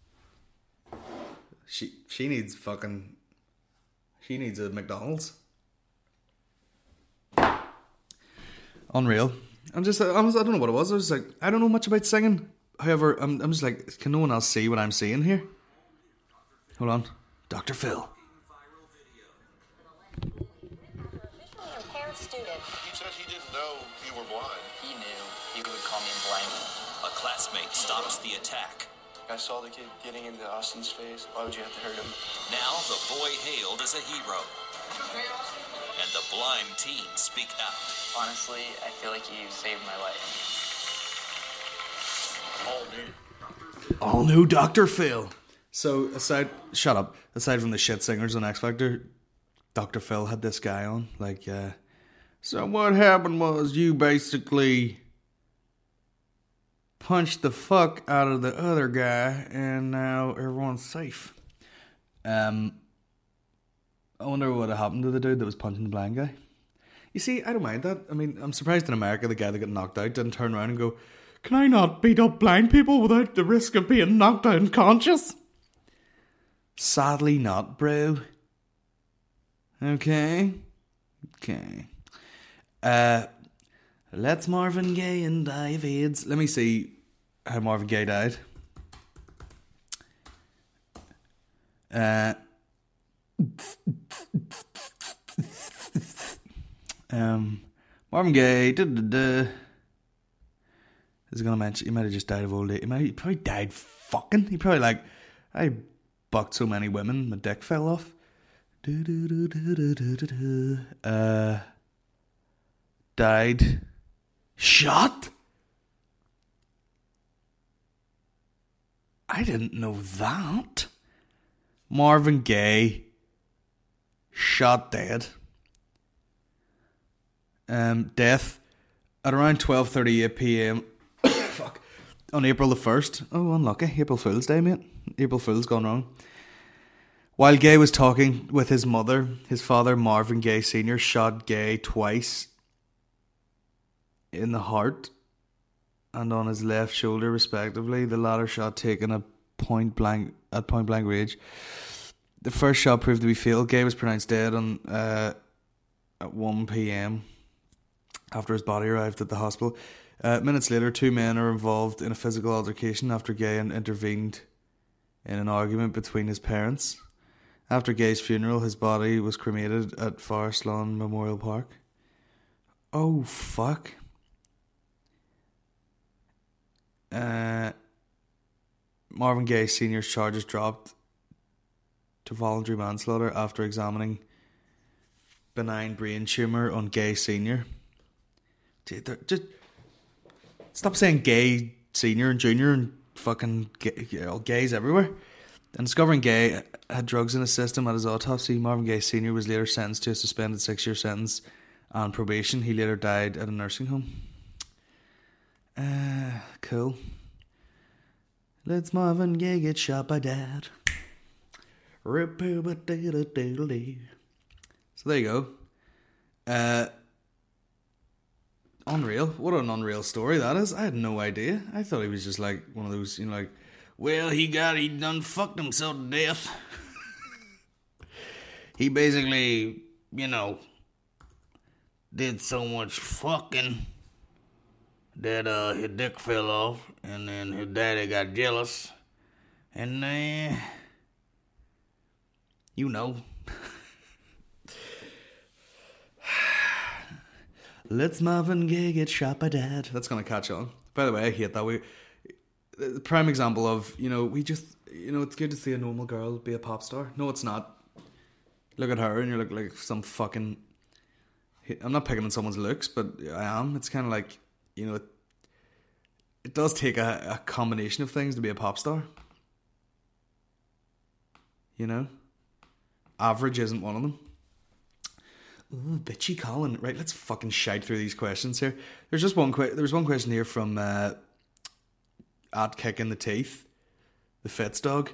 She needs fucking... She needs a McDonald's. Unreal. I don't know what it was. I was like, I don't know much about singing. However, I'm just like, can no one else see what I'm seeing here? Hold on. Dr. Phil. Student. He said he didn't know you were blind. He knew. He would call me blind. A classmate stops the attack. I saw the kid getting into Austin's face. Why would you have to hurt him? Now the boy hailed as a hero. And the blind teens speak out. Honestly, I feel like you saved my life. All new Dr. Phil. So aside from the shit singers on X Factor, Dr. Phil had this guy on. Like, so what happened was you basically punched the fuck out of the other guy, and now everyone's safe. I wonder what happened to the dude that was punching the blind guy. You see, I don't mind that. I mean, I'm surprised in America the guy that got knocked out didn't turn around and go, "Can I not beat up blind people without the risk of being knocked out unconscious?" Sadly not, bro. Okay. Let's Marvin Gaye and die of AIDS. Let me see how Marvin Gaye died. Marvin Gaye. Is gonna mention he might have just died of old age. He probably died fucking. He probably like, I bucked so many women, my dick fell off. Died. Shot? I didn't know that. Marvin Gaye. Shot dead. Death at around 12:38 p.m. Fuck. On April the 1st. Oh, unlucky. April Fool's Day, mate. April Fool's gone wrong. While Gaye was talking with his mother, his father, Marvin Gaye Sr., shot Gaye twice in the heart and on his left shoulder, respectively. The latter shot taken at point blank range. The first shot proved to be fatal. Gaye was pronounced dead on at 1 p.m. after his body arrived at the hospital. Minutes later, two men are involved in a physical altercation after Gaye intervened in an argument between his parents. After Gaye's funeral, his body was cremated at Forest Lawn Memorial Park. Oh, fuck. Marvin Gaye Sr.'s charges dropped to voluntary manslaughter after examining benign brain tumour on Gaye Sr. Just stop saying Gaye Sr. and Jr. and fucking gays everywhere. And discovering Gaye had drugs in his system at his autopsy, Marvin Gaye Sr. was later sentenced to a suspended 6-year sentence and probation. He later died at a nursing home. Cool. Let's Marvin Gaye get shot by dad. So there you go. Unreal. What an unreal story that is. I had no idea. I thought he was just like one of those, you know, like, well, he done fucked himself to death. He basically, you know, did so much fucking that his dick fell off, and then his daddy got jealous, and then, you know. Let's Marvin Gaye get shot by dad. That's going to catch on. By the way, I hate that. Prime example of, you know, we just, you know, it's good to see a normal girl be a pop star. No, it's not. Look at her and you look like some fucking... I'm not picking on someone's looks, but I am. It's kind of like, you know, it does take a combination of things to be a pop star. You know? Average isn't one of them. Ooh, bitchy Colin. Right, let's fucking shite through these questions here. There's one question here from at Kicking the Teeth, the Fitz dog.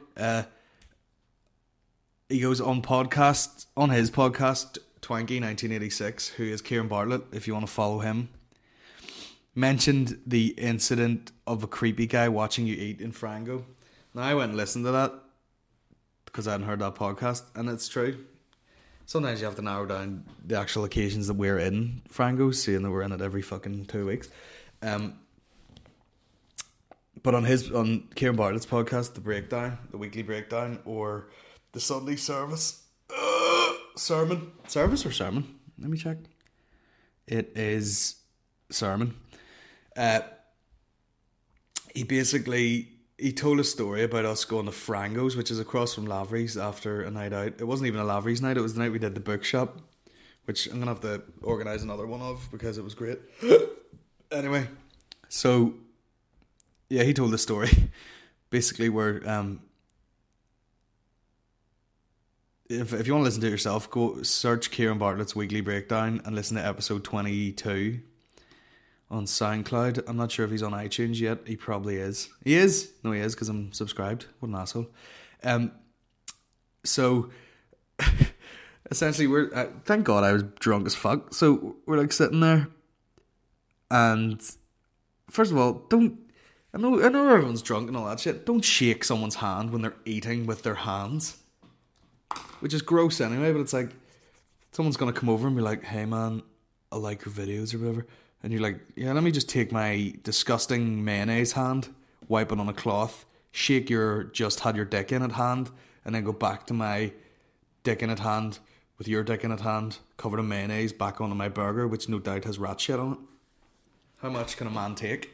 He goes on his podcast, Twanky 1986, who is Kieran Bartlett, if you want to follow him, mentioned the incident of a creepy guy watching you eat in Frango. Now, I went and listened to that because I hadn't heard that podcast, and it's true. Sometimes you have to narrow down the actual occasions that we're in Frango, seeing that we're in it every fucking 2 weeks. But on Kieran Bartlett's podcast, the weekly breakdown, or the Sunday service, sermon? Service or sermon? Let me check. It is sermon. He told a story about us going to Frango's, which is across from Lavery's, after a night out. It wasn't even a Lavery's night, it was the night we did the bookshop. which I'm going to have to organise another one of because it was great. Anyway, so, yeah, he told the story, basically where, if you want to listen to it yourself, go search Kieran Bartlett's Weekly Breakdown and listen to episode 22 on SoundCloud. I'm not sure if he's on iTunes yet. He probably is. He is? No, he is, because I'm subscribed. What an asshole. So, essentially, thank God I was drunk as fuck. So, we're like sitting there, and first of all, I know everyone's drunk and all that shit. Don't shake someone's hand when they're eating with their hands. Which is gross anyway, but it's like, someone's going to come over and be like, hey man, I like your videos or whatever. And you're like, yeah, let me just take my disgusting mayonnaise hand, wipe it on a cloth, shake your just had your dick in it hand, and then go back to my dick in it hand with your dick in it hand, covered in mayonnaise, back onto my burger, which no doubt has rat shit on it. How much can a man take?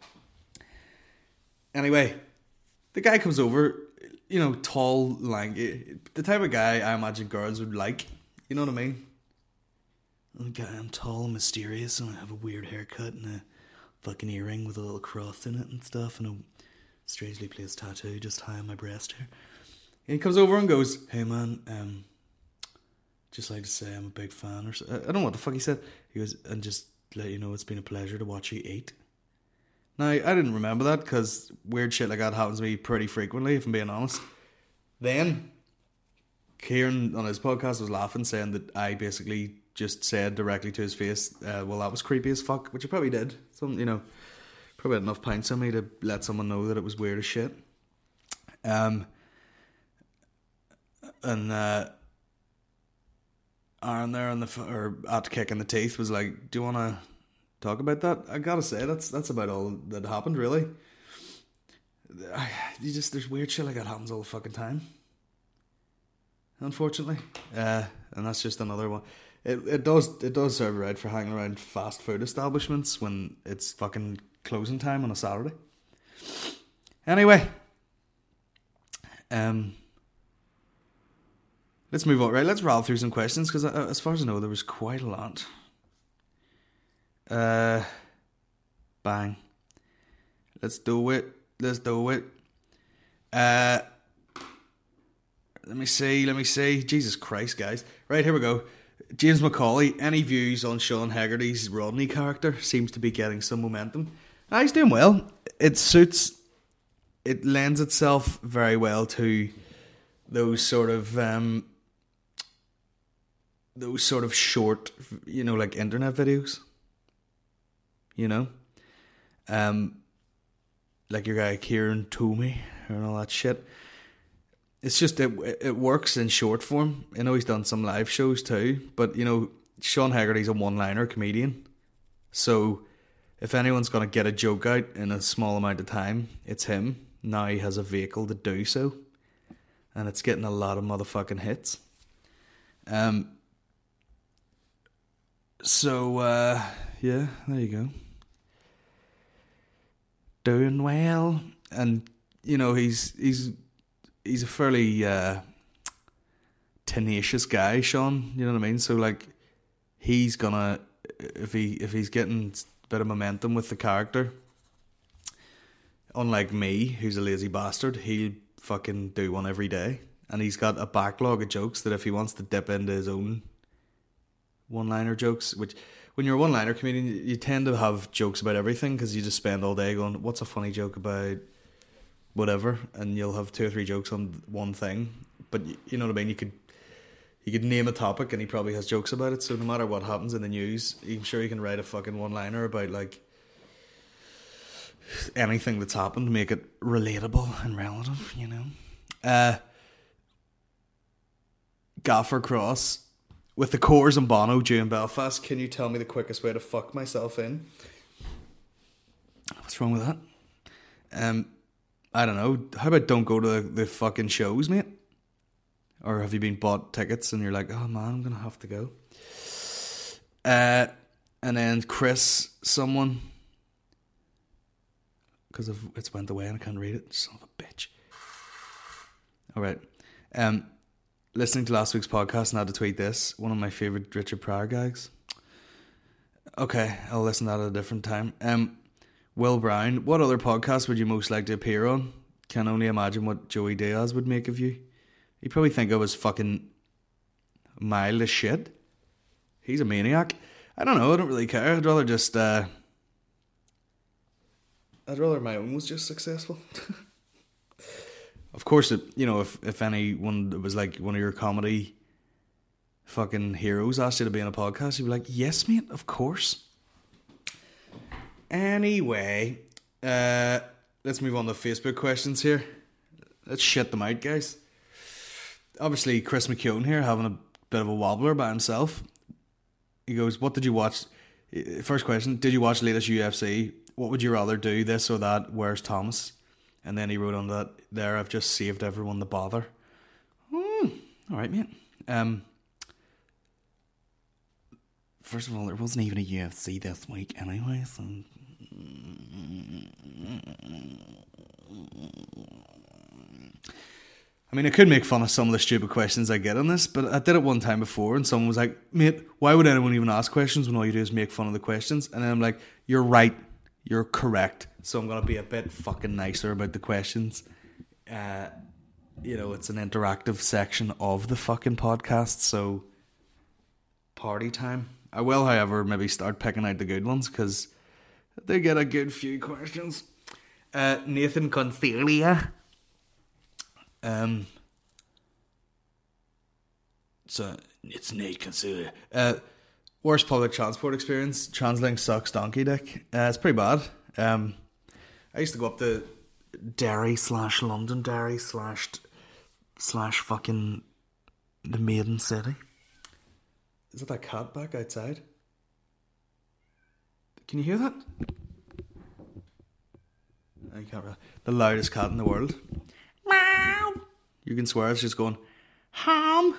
Anyway, the guy comes over, you know, tall, lanky, the type of guy I imagine girls would like. You know what I mean? I'm tall and mysterious, and I have a weird haircut and a fucking earring with a little cross in it and stuff, and a strangely placed tattoo just high on my breast here. And he comes over and goes, hey man, just like to say I'm a big fan, or so. I don't know what the fuck he said. He goes, and just let you know it's been a pleasure to watch you eat. Now, I didn't remember that because weird shit like that happens to me pretty frequently, if I'm being honest. Then, Kieran on his podcast was laughing, saying that I basically just said directly to his face, well, that was creepy as fuck, which I probably did. Some, you know, probably had enough pints on me to let someone know that it was weird as shit. And Aaron there at Kick in the Teeth was like, do you want to talk about that? I gotta say, that's about all that happened, really. There's weird shit like that happens all the fucking time, unfortunately. And that's just another one. It does serve right for hanging around fast food establishments when it's fucking closing time on a Saturday. Anyway, let's move on, right? Let's rattle through some questions, because as far as I know, there was quite a lot. Bang. Let's do it. Let me see. Jesus Christ, guys. Right, here we go. James McCauley, any views on Sean Haggerty's Rodney character? Seems to be getting some momentum. He's doing well. It lends itself very well to those sort of short, you know, like internet videos. You know? Like your guy Kieran Toomey and all that shit. It's just, it works in short form. I know he's done some live shows too, but you know, Sean Haggerty's a one-liner comedian. So if anyone's going to get a joke out in a small amount of time, it's him. Now he has a vehicle to do so. And it's getting a lot of motherfucking hits. Yeah, there you go. Doing well. And, you know, he's a fairly tenacious guy, Sean. You know what I mean? So, like, he's gonna, if he's getting a bit of momentum with the character, unlike me, who's a lazy bastard, he'll fucking do one every day. And he's got a backlog of jokes that if he wants to dip into his own one-liner jokes, which when you're a one-liner comedian, you tend to have jokes about everything because you just spend all day going, what's a funny joke about whatever, and you'll have 2 or 3 jokes on one thing. But you know what I mean? You could name a topic and he probably has jokes about it. So no matter what happens in the news, I'm sure he can write a fucking one-liner about like anything that's happened, make it relatable and relative, you know. Gaffer Cross, with the Coors and Bono due in Belfast, can you tell me the quickest way to fuck myself in? What's wrong with that? I don't know. How about don't go to the fucking shows, mate? Or have you been bought tickets and you're like, oh man, I'm going to have to go? And then Chris, someone, because it's went away and I can't read it. Son of a bitch. Alright. listening to last week's podcast and had to tweet this. One of my favourite Richard Pryor gags. Okay, I'll listen to that at a different time. Will Brown, what other podcast would you most like to appear on? Can only imagine what Joey Diaz would make of you. He'd probably think I was fucking mild as shit. He's a maniac. I don't know, I don't really care. I'd rather just I'd rather my own was just successful. Of course, if anyone that was like one of your comedy fucking heroes asked you to be on a podcast, you'd be like, yes, mate, of course. Anyway, let's move on to Facebook questions here. Let's shit them out, guys. Obviously, Chris McKeown here having a bit of a wobbler by himself. He goes, what did you watch? First question, did you watch the latest UFC? What would you rather do, this or that? Where's Thomas? And then he wrote on that, there, I've just saved everyone the bother. Alright, mate. First of all, there wasn't even a UFC this week anyway, so... I mean, I could make fun of some of the stupid questions I get on this, but I did it one time before and someone was like, mate, why would anyone even ask questions when all you do is make fun of the questions? And then I'm like, you're right, you're correct. So I'm going to be a bit fucking nicer about the questions. It's an interactive section of the fucking podcast, so party time. I will, however, maybe start picking out the good ones because they get a good few questions. Nathan Conthelia. So it's Nate Concealer. Worst public transport experience. Translink sucks donkey dick. It's pretty bad. I used to go up to Derry / Londonderry / fucking the Maiden City. Is that cat back outside? Can you hear that? I can't really. The loudest cat in the world. Meow. You can swear it's just going ham.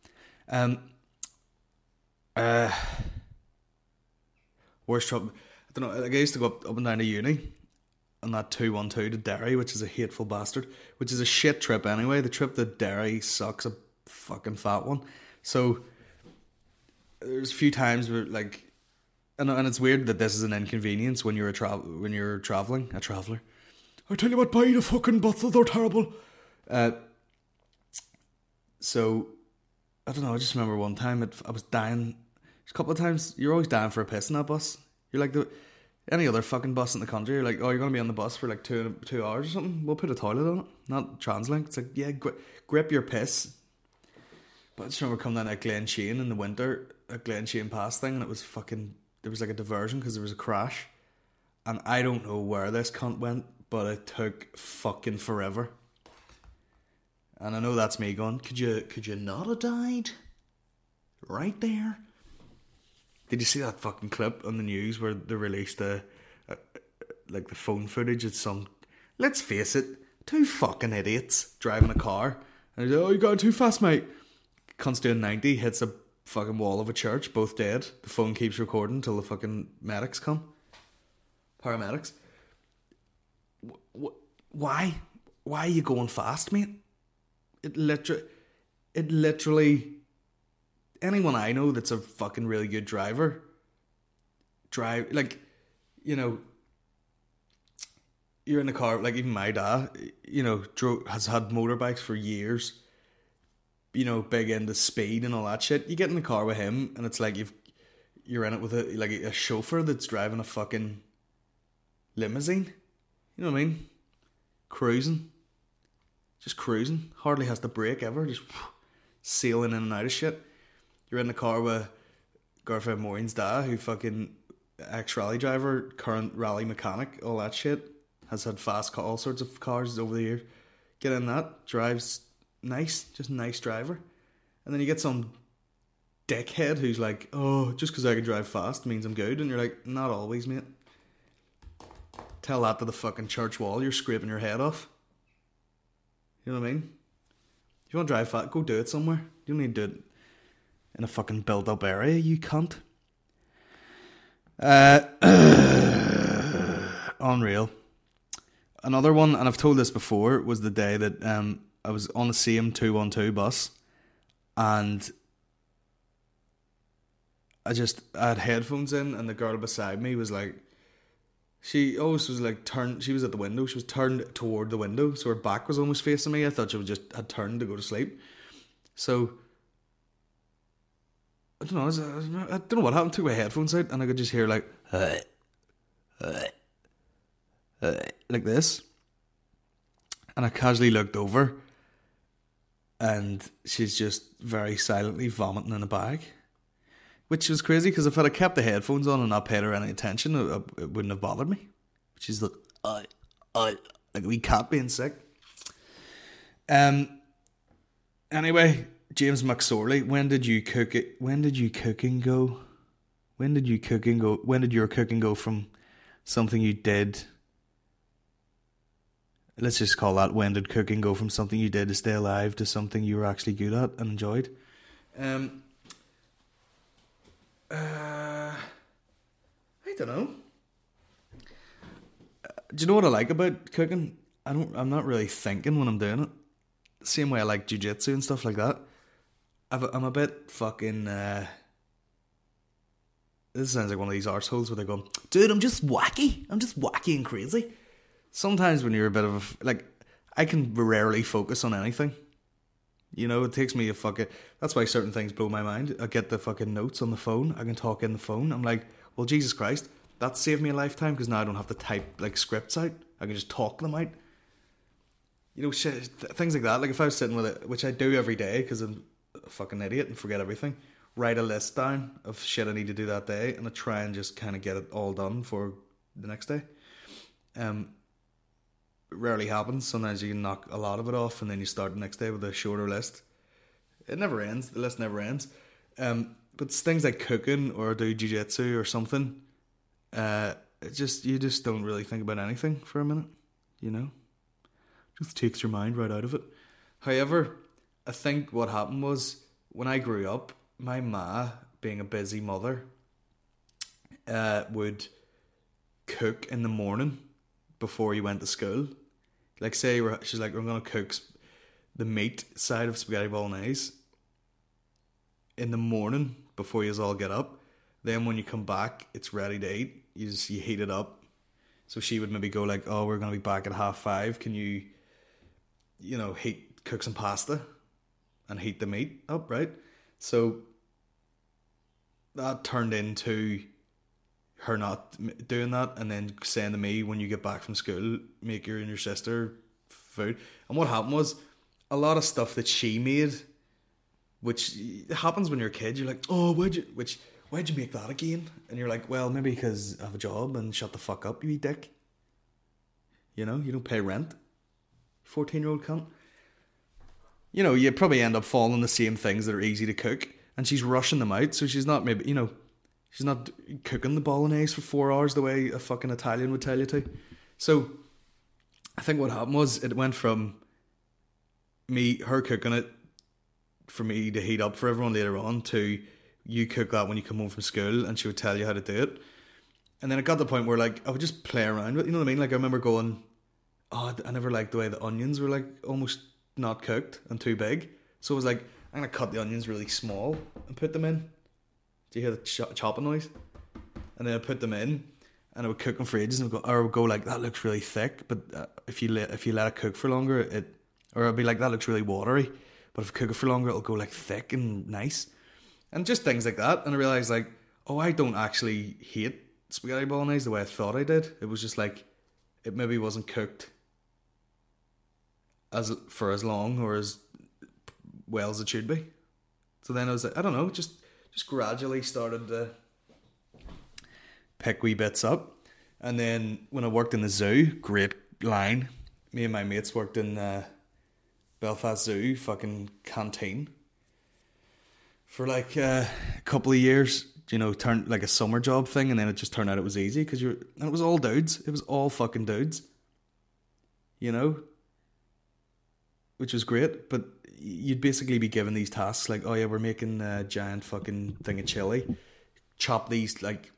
Worst trouble. I don't know. Like I used to go up and down to uni on that 212 to Derry, which is a hateful bastard. Which is a shit trip anyway. The trip to Derry sucks, a fucking fat one. So there's a few times where like, and it's weird that this is an inconvenience when you're traveling, a traveller. I tell you what, buy the fucking buses, they're terrible. So, I don't know, I just remember one time I was dying. There's a couple of times, you're always dying for a piss in that bus. You're like, any other fucking bus in the country, you're like, oh, you're going to be on the bus for like 2 hours or something? We'll put a toilet on it. Not Translink. It's like, yeah, grip your piss. But I just remember coming down at Glen Shane in the winter, at Glen Shane Pass thing, and it was fucking, there was like a diversion because there was a crash. And I don't know where this cunt went, but it took fucking forever. And I know that's me going, could you not have died? Right there? Did you see that fucking clip on the news where they released the phone footage of some, let's face it, 2 fucking idiots driving a car. And they're like, oh, you got too fast, mate. Cunt's doing 90, hits a fucking wall of a church, both dead. The phone keeps recording till the fucking medics come. Paramedics. Why? Why are you going fast, mate? It literally, anyone I know that's a fucking really good driver, like, you're in the car, like even my dad, has had motorbikes for years, big into speed and all that shit. You get in the car with him and it's like you're in it with a chauffeur that's driving a fucking limousine. You know what I mean? Cruising. Just cruising. Hardly has to brake ever. Just sailing in and out of shit. You're in the car with girlfriend Maureen's dad, who fucking ex-rally driver, current rally mechanic, all that shit. Has had all sorts of cars over the years. Get in that. Drives nice. Just a nice driver. And then you get some dickhead who's like, oh, just because I can drive fast means I'm good. And you're like, not always, mate. Tell that to the fucking church wall. You're scraping your head off. You know what I mean? If you want to drive fast, go do it somewhere. You don't need to do it in a fucking built-up area, you cunt. Unreal. Another one, and I've told this before, was the day that I was on the same 212 bus, and I had headphones in, and the girl beside me was like, she always was like she was at the window, she was turned toward the window, so her back was almost facing me. I thought she had turned to go to sleep. So I don't know what happened. Took my headphones out, and I could just hear like this, and I casually looked over, and she's just very silently vomiting in a bag, which was crazy because if I'd have kept the headphones on and not paid her any attention, it wouldn't have bothered me. She's like a wee cat being sick. Anyway, James McSorley, when did your cooking go from something you did? Let's just call that, when did cooking go from something you did to stay alive to something you were actually good at and enjoyed? I don't know. Do you know what I like about cooking? I'm not really thinking when I'm doing it. Same way I like jiu-jitsu and stuff like that. I'm a bit fucking... this sounds like one of these arseholes where they go, dude, I'm just wacky and crazy. Sometimes when you're a bit of a... I can rarely focus on anything. You know, it takes me that's why certain things blow my mind. I get the fucking notes on the phone. I can talk in the phone. I'm like, well, Jesus Christ, that saved me a lifetime because now I don't have to type scripts out. I can just talk them out. You know, shit, things like that. Like if I was sitting with it, which I do every day because I'm a fucking idiot and forget everything, write a list down of shit I need to do that day, and I try and just kind of get it all done for the next day. It rarely happens. Sometimes you can knock a lot of it off, and then you start the next day with a shorter list. It never ends. The list never ends. But it's things like cooking or do jiu-jitsu or something. You just don't really think about anything for a minute. You know, just takes your mind right out of it. However, I think what happened was when I grew up, my ma, being a busy mother, would cook in the morning before you went to school. Like say she's like, we're going to cook the meat side of spaghetti bolognese in the morning before you all get up. Then when you come back, it's ready to eat. You heat it up. So she would maybe go like, oh, we're going to be back at 5:30. Can you cook some pasta and heat the meat up, right? So that turned into her not doing that, and then saying to me, when you get back from school, make you and your sister food. And what happened was, a lot of stuff that she made, which happens when you're a kid, you're like, oh, why'd you make that again? And you're like, well, maybe because I have a job, and shut the fuck up, you wee dick. You know, you don't pay rent. 14-year-old cunt. You know, you probably end up following the same things that are easy to cook, and she's rushing them out, so she's not she's not cooking the bolognese for 4 hours the way a fucking Italian would tell you to. So I think what happened was, it went from her cooking it for me to heat up for everyone later on to you cook that when you come home from school, and she would tell you how to do it. And then it got to the point where I would just play around with it, you know what I mean? I remember going, oh, I never liked the way the onions were almost not cooked and too big. So it was like, I'm going to cut the onions really small and put them in. Do you hear the chopping noise? And then I put them in, and I would cook them for ages, and I would go like, that looks really thick, but if you let it cook for longer, or I'd be like, that looks really watery, but if I cook it for longer, it'll go thick and nice. And just things like that. And I realised oh, I don't actually hate spaghetti bolognese the way I thought I did. It was just it maybe wasn't cooked for as long or as well as it should be. So then I was like, I don't know, just gradually started to pick wee bits up. And then when I worked in the zoo, great line, me and my mates worked in Belfast Zoo fucking canteen for a couple of years, turned a summer job thing, and then it just turned out it was easy because and it was all dudes. It was all fucking dudes, which was great. But you'd basically be given these tasks oh yeah, we're making a giant fucking thing of chili, chop these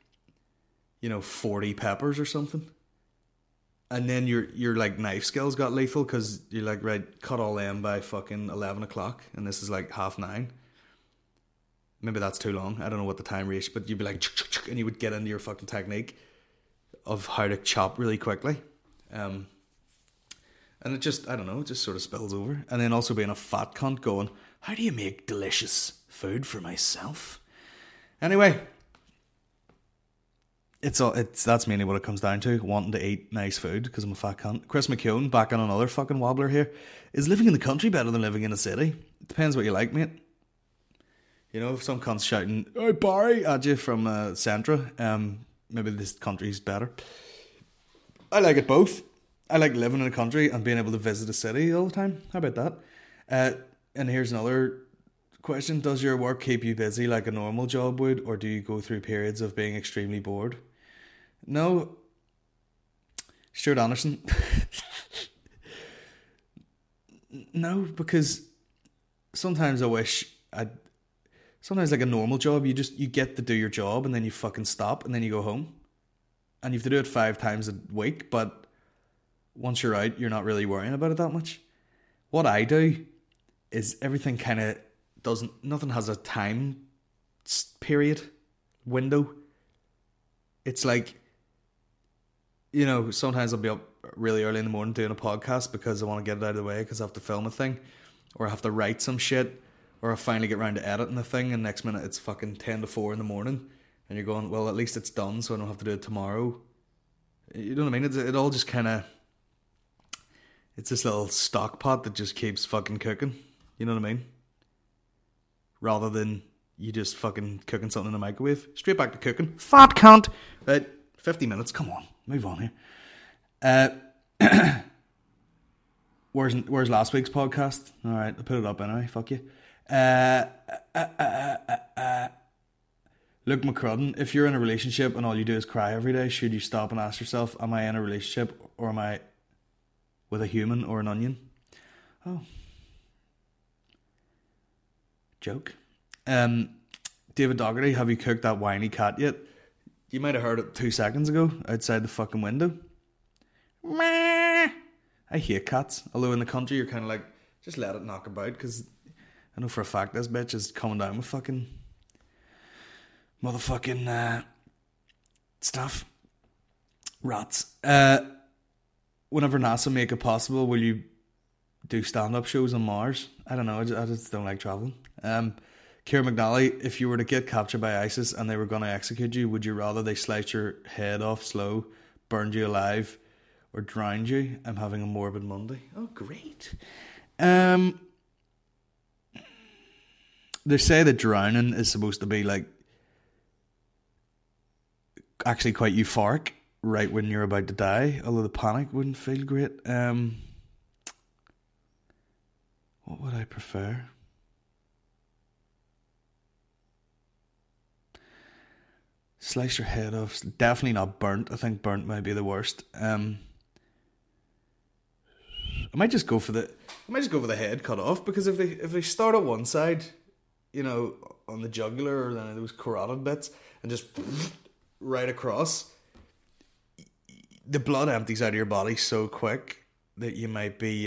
40 peppers or something, and then your knife skills got lethal because you're right, cut all them by fucking 11 o'clock, and this is 9:30. maybe that's too long. I don't know what the time ratio, but you'd be like, and you would get into your fucking technique of how to chop really quickly. And it just, I don't know, it just sort of spills over. And then also being a fat cunt going, how do you make delicious food for myself? Anyway, that's mainly what it comes down to, wanting to eat nice food because I'm a fat cunt. Chris McKeown, back on another fucking wobbler here, is living in the country better than living in a city? It depends what you like, mate. You know, if some cunt's shouting, "Hey Barry," at you from Centra, maybe this country's better. I like it both. I like living in a country and being able to visit a city all the time. How about that? And here's another question. Does your work keep you busy like a normal job would, or do you go through periods of being extremely bored? No. Stuart Anderson. No, because sometimes I wish sometimes like a normal job, you get to do your job and then you fucking stop and then you go home. And you have to do it 5 times a week, but once you're out, you're not really worrying about it that much. What I do is everything kind of nothing has a time period window. It's like, you know, sometimes I'll be up really early in the morning doing a podcast because I want to get it out of the way because I have to film a thing, or I have to write some shit, or I finally get around to editing the thing and next minute it's fucking 10 to 4 in the morning and you're going, well, at least it's done so I don't have to do it tomorrow. You know what I mean? It all just kind of, it's this little stock pot that just keeps fucking cooking. You know what I mean? Rather than you just fucking cooking something in the microwave. Straight back to cooking. Fat cunt. Right, 50 minutes. Come on, move on here. Where's last week's podcast? All right, I'll put it up anyway. Fuck you. Luke McCrudden, if you're in a relationship and all you do is cry every day, should you stop and ask yourself, am I in a relationship or am I with a human or an onion? Oh. Joke. David Dougherty, have you cooked that whiny cat yet? You might have heard it 2 seconds ago outside the fucking window. Meh. I hate cats. Although in the country you're kind of like, just let it knock about, because I know for a fact this bitch is coming down with fucking motherfucking stuff. Rats. Whenever NASA make it possible, will you do stand-up shows on Mars? I don't know, I just don't like travelling. Keira McNally, if you were to get captured by ISIS and they were going to execute you, would you rather they sliced your head off slow, burned you alive, or drowned you? I'm having a morbid Monday. Oh, great. They say that drowning is supposed to be like actually quite euphoric right when you're about to die, although the panic wouldn't feel great. What would I prefer? Slice your head off. Definitely not burnt. I think burnt might be the worst. I might just go for the head cut off, because if they start at one side, you know, on the jugular or then those carotid bits, and just right across, the blood empties out of your body so quick that you might be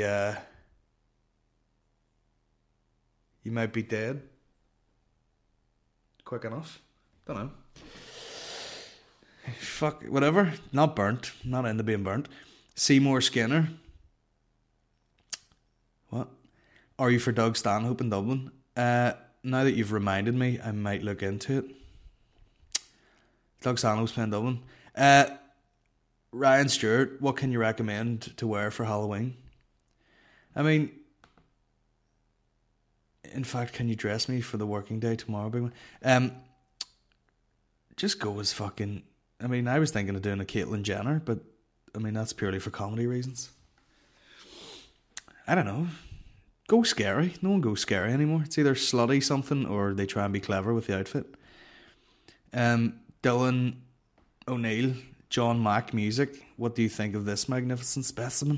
dead quick enough. Don't know. Fuck, whatever. Not burnt. Not into being burnt. Seymour Skinner. What? Are you for Doug Stanhope in Dublin? Now that you've reminded me, I might look into it. Doug Stanhope's playing Dublin. Ryan Stewart, what can you recommend to wear for Halloween? I mean, in fact, can you dress me for the working day tomorrow, big man? Just go as fucking... I mean, I was thinking of doing a Caitlyn Jenner, but I mean, that's purely for comedy reasons. I don't know. Go scary. No one goes scary anymore. It's either slutty something or they try and be clever with the outfit. Dylan O'Neill, John Mack Music. What do you think of this magnificent specimen?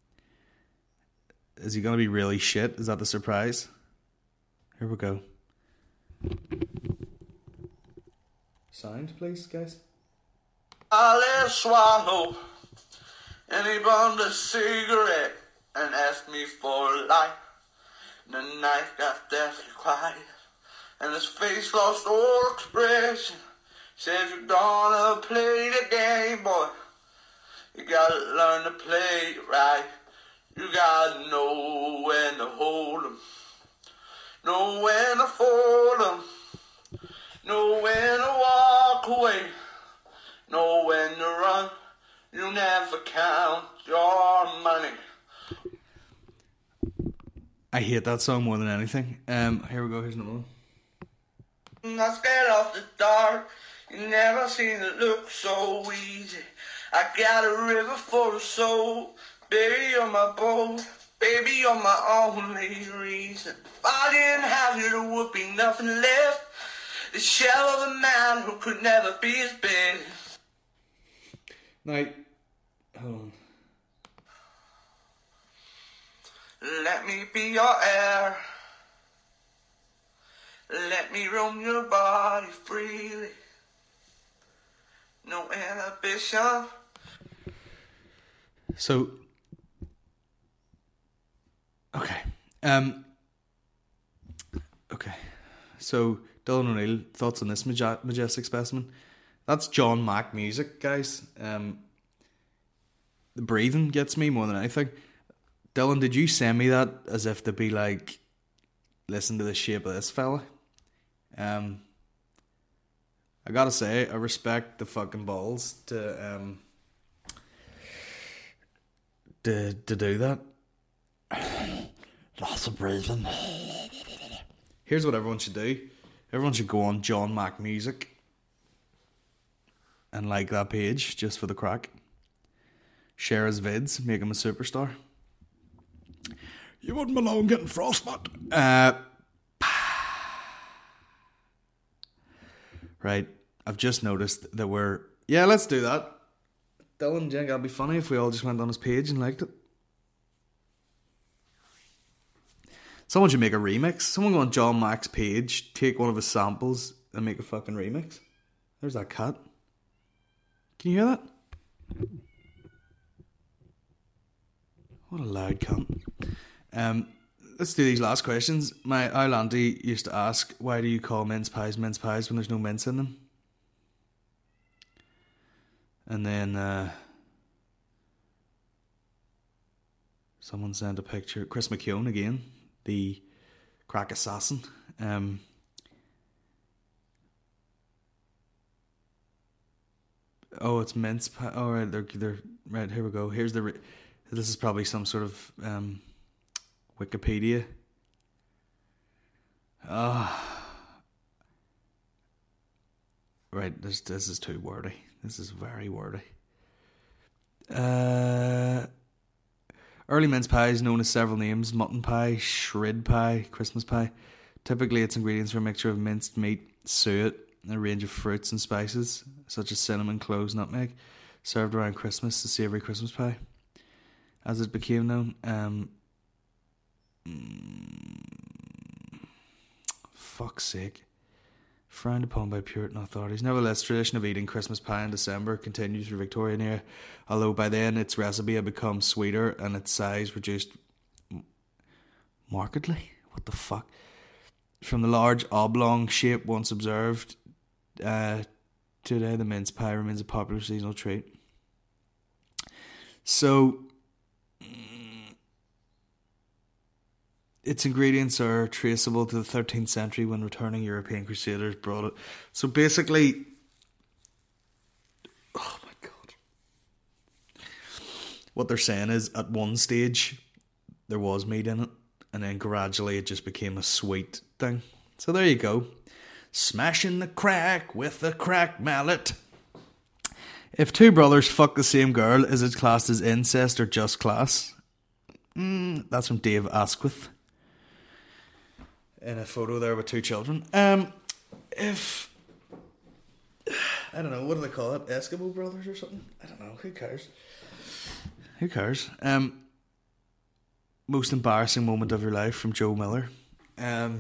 Is he going to be really shit? Is that the surprise? Here we go. Sound, please, guys. I let swallow, and he bummed a cigarette and asked me for a light. The night got deathly quiet, and his face lost all expression. Said you're gonna play the game, boy. You gotta learn to play it right. You gotta know when to hold 'em, know when to fold 'em, know when to walk away, know when to run. You never count your money. I hate that song more than anything. Here we go, here's another one. I'm scared of the dark. You never seen it look so easy. I got a river for a soul. Baby, you're my boat. Baby, you're my only reason. If I didn't have you, there would be nothing left. The shell of a man who could never be as big. Now, hold on. Let me be your air. Let me roam your body freely. No inhibition. So, okay. Okay. So, Dylan O'Neill, thoughts on this majestic specimen? That's John Mack music, guys. The breathing gets me more than anything. Dylan, did you send me that as if to be like, listen to the shape of this fella? I gotta say, I respect the fucking balls to do that. Lots of breathing. Here's what everyone should do. Everyone should go on John Mack Music and like that page just for the crack. Share his vids, make him a superstar. You wouldn't belong getting frostbite. Right, I've just noticed that we're... Yeah, let's do that. Dylan, do you think that'd be funny if we all just went on his page and liked it? Someone should make a remix. Someone go on John Mack's page, take one of his samples and make a fucking remix. There's that cat. Can you hear that? What a loud cunt. Let's do these last questions. My auntie used to ask, why do you call mince pies when there's no mince in them? And then someone sent a picture. Chris McKeown again, the crack assassin. Oh, it's mince pie. Oh, right, they're right. Here we go. Here's the. This is probably some sort of Wikipedia. Right, this is too wordy. This is very wordy. Early mince pie is known as several names: mutton pie, shrid pie, Christmas pie. Typically, its ingredients are a mixture of minced meat, suet, and a range of fruits and spices, such as cinnamon, cloves, nutmeg, served around Christmas, the savoury Christmas pie. As it became known, fuck's sake, frowned upon by Puritan authorities. Nevertheless, tradition of eating Christmas pie in December continued through Victorian era, although by then its recipe had become sweeter and its size reduced markedly. What the fuck? From the large oblong shape once observed, today the mince pie remains a popular seasonal treat. So, its ingredients are traceable to the 13th century when returning European crusaders brought it. So basically, oh my god, what they're saying is at one stage there was meat in it, and then gradually it just became a sweet thing. So there you go. Smashing the crack with a crack mallet. If two brothers fuck the same girl, is it classed as incest or just class? That's from Dave Asquith. In a photo there with two children. If... I don't know, what do they call it? Eskimo brothers or something? I don't know, who cares? Who cares? Most embarrassing moment of your life from Joe Miller. I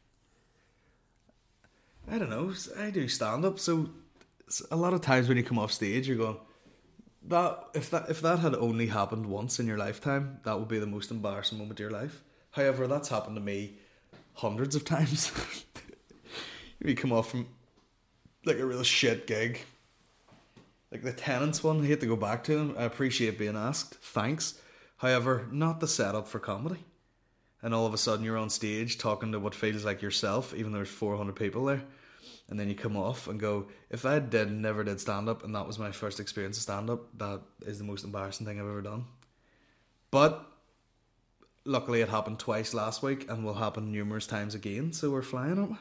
don't know, I do stand-up, so a lot of times when you come off stage you're going, if that had only happened once in your lifetime, that would be the most embarrassing moment of your life. However, that's happened to me hundreds of times. You come off from like a real shit gig. Like the Tenants one, I hate to go back to them. I appreciate being asked. Thanks. However, not the setup for comedy. And all of a sudden you're on stage talking to what feels like yourself, even though there's 400 people there. And then you come off and go, if I never did stand-up and that was my first experience of stand-up, that is the most embarrassing thing I've ever done. But luckily it happened twice last week and will happen numerous times again, so we're flying, aren't we?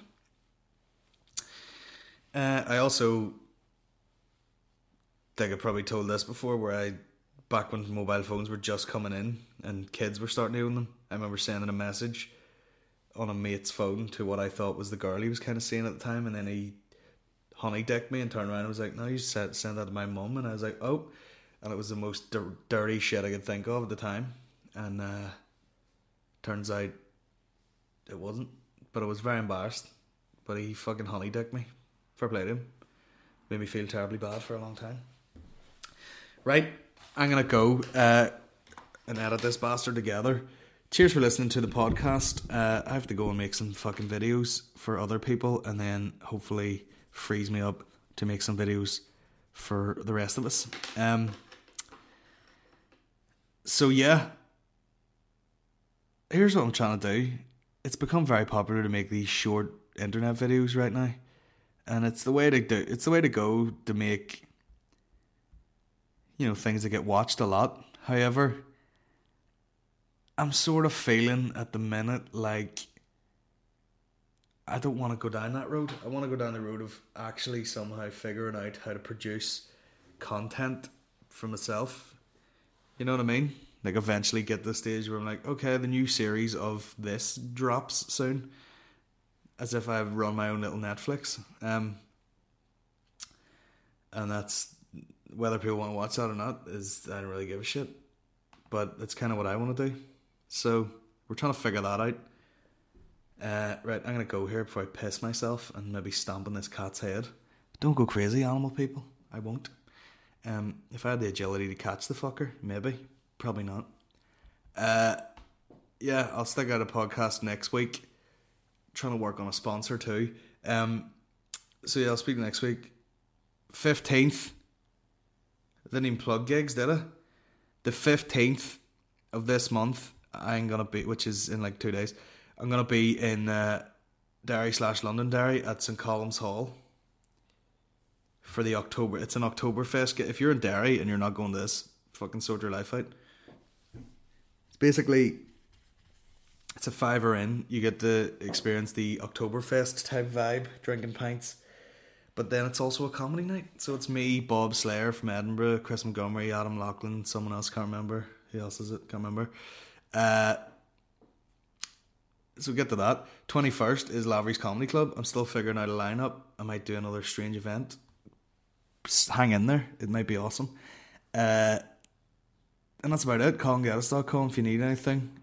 I also think I probably told this before, where back when mobile phones were just coming in and kids were starting to own them, I remember sending a message on a mate's phone to what I thought was the girl he was kind of seeing at the time, and then he honey-dicked me and turned around and was like, no, you send that to my mum. And I was like, oh. And it was the most dirty shit I could think of at the time. And turns out it wasn't. But I was very embarrassed. But he fucking honey-dicked me. Fair play to him. Made me feel terribly bad for a long time. Right, I'm going to go and edit this bastard together. Cheers for listening to the podcast. I have to go and make some fucking videos for other people and then hopefully frees me up to make some videos for the rest of us. So yeah, here's what I'm trying to do. It's become very popular to make these short internet videos right now, and it's the way to do. It's the way to go to make, you know, things that get watched a lot. However, I'm sort of feeling at the minute like I don't want to go down that road. I want to go down the road of actually somehow figuring out how to produce content for myself. You know what I mean? Like eventually get to the stage where I'm like, okay, the new series of this drops soon. As if I've run my own little Netflix. And that's, whether people want to watch that or not, I don't really give a shit. But it's kind of what I want to do. So we're trying to figure that out. Right, I'm going to go here before I piss myself and maybe stomp on this cat's head. Don't go crazy, animal people. I won't. If I had the agility to catch the fucker, maybe. Probably not. Yeah, I'll stick out a podcast next week. Trying to work on a sponsor too. So yeah, I'll speak next week. 15th. I didn't even plug gigs, did I? The 15th of this month, I'm going to be, which is in like 2 days, I'm going to be in Derry/Londonderry at St. Colum's Hall for the October. It's an Oktoberfest. If you're in Derry and you're not going to this, fucking sort your life out. It's basically, it's a $5 in. You get to experience the Oktoberfest type vibe, drinking pints. But then it's also a comedy night. So it's me, Bob Slayer from Edinburgh, Chris Montgomery, Adam Lachlan, someone else, can't remember. Who else is it? Can't remember. So get to that. 21st is Lavery's Comedy Club. I'm still figuring out a lineup. I might do another strange event. Just hang in there. It might be awesome. And that's about it. ColinGettis.com if you need anything.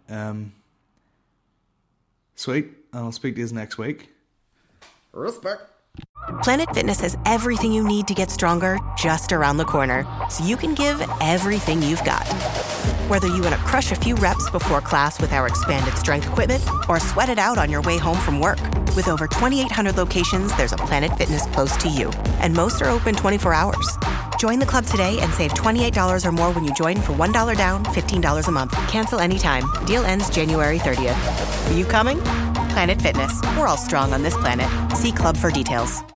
Sweet. And I'll speak to you next week. Respect. Planet Fitness has everything you need to get stronger just around the corner, so you can give everything you've got. Whether you want to crush a few reps before class with our expanded strength equipment or sweat it out on your way home from work. With over 2,800 locations, there's a Planet Fitness close to you, and most are open 24 hours. Join the club today and save $28 or more when you join for $1 down, $15 a month. Cancel anytime. Deal ends January 30th. Are you coming? Planet Fitness. We're all strong on this planet. See club for details.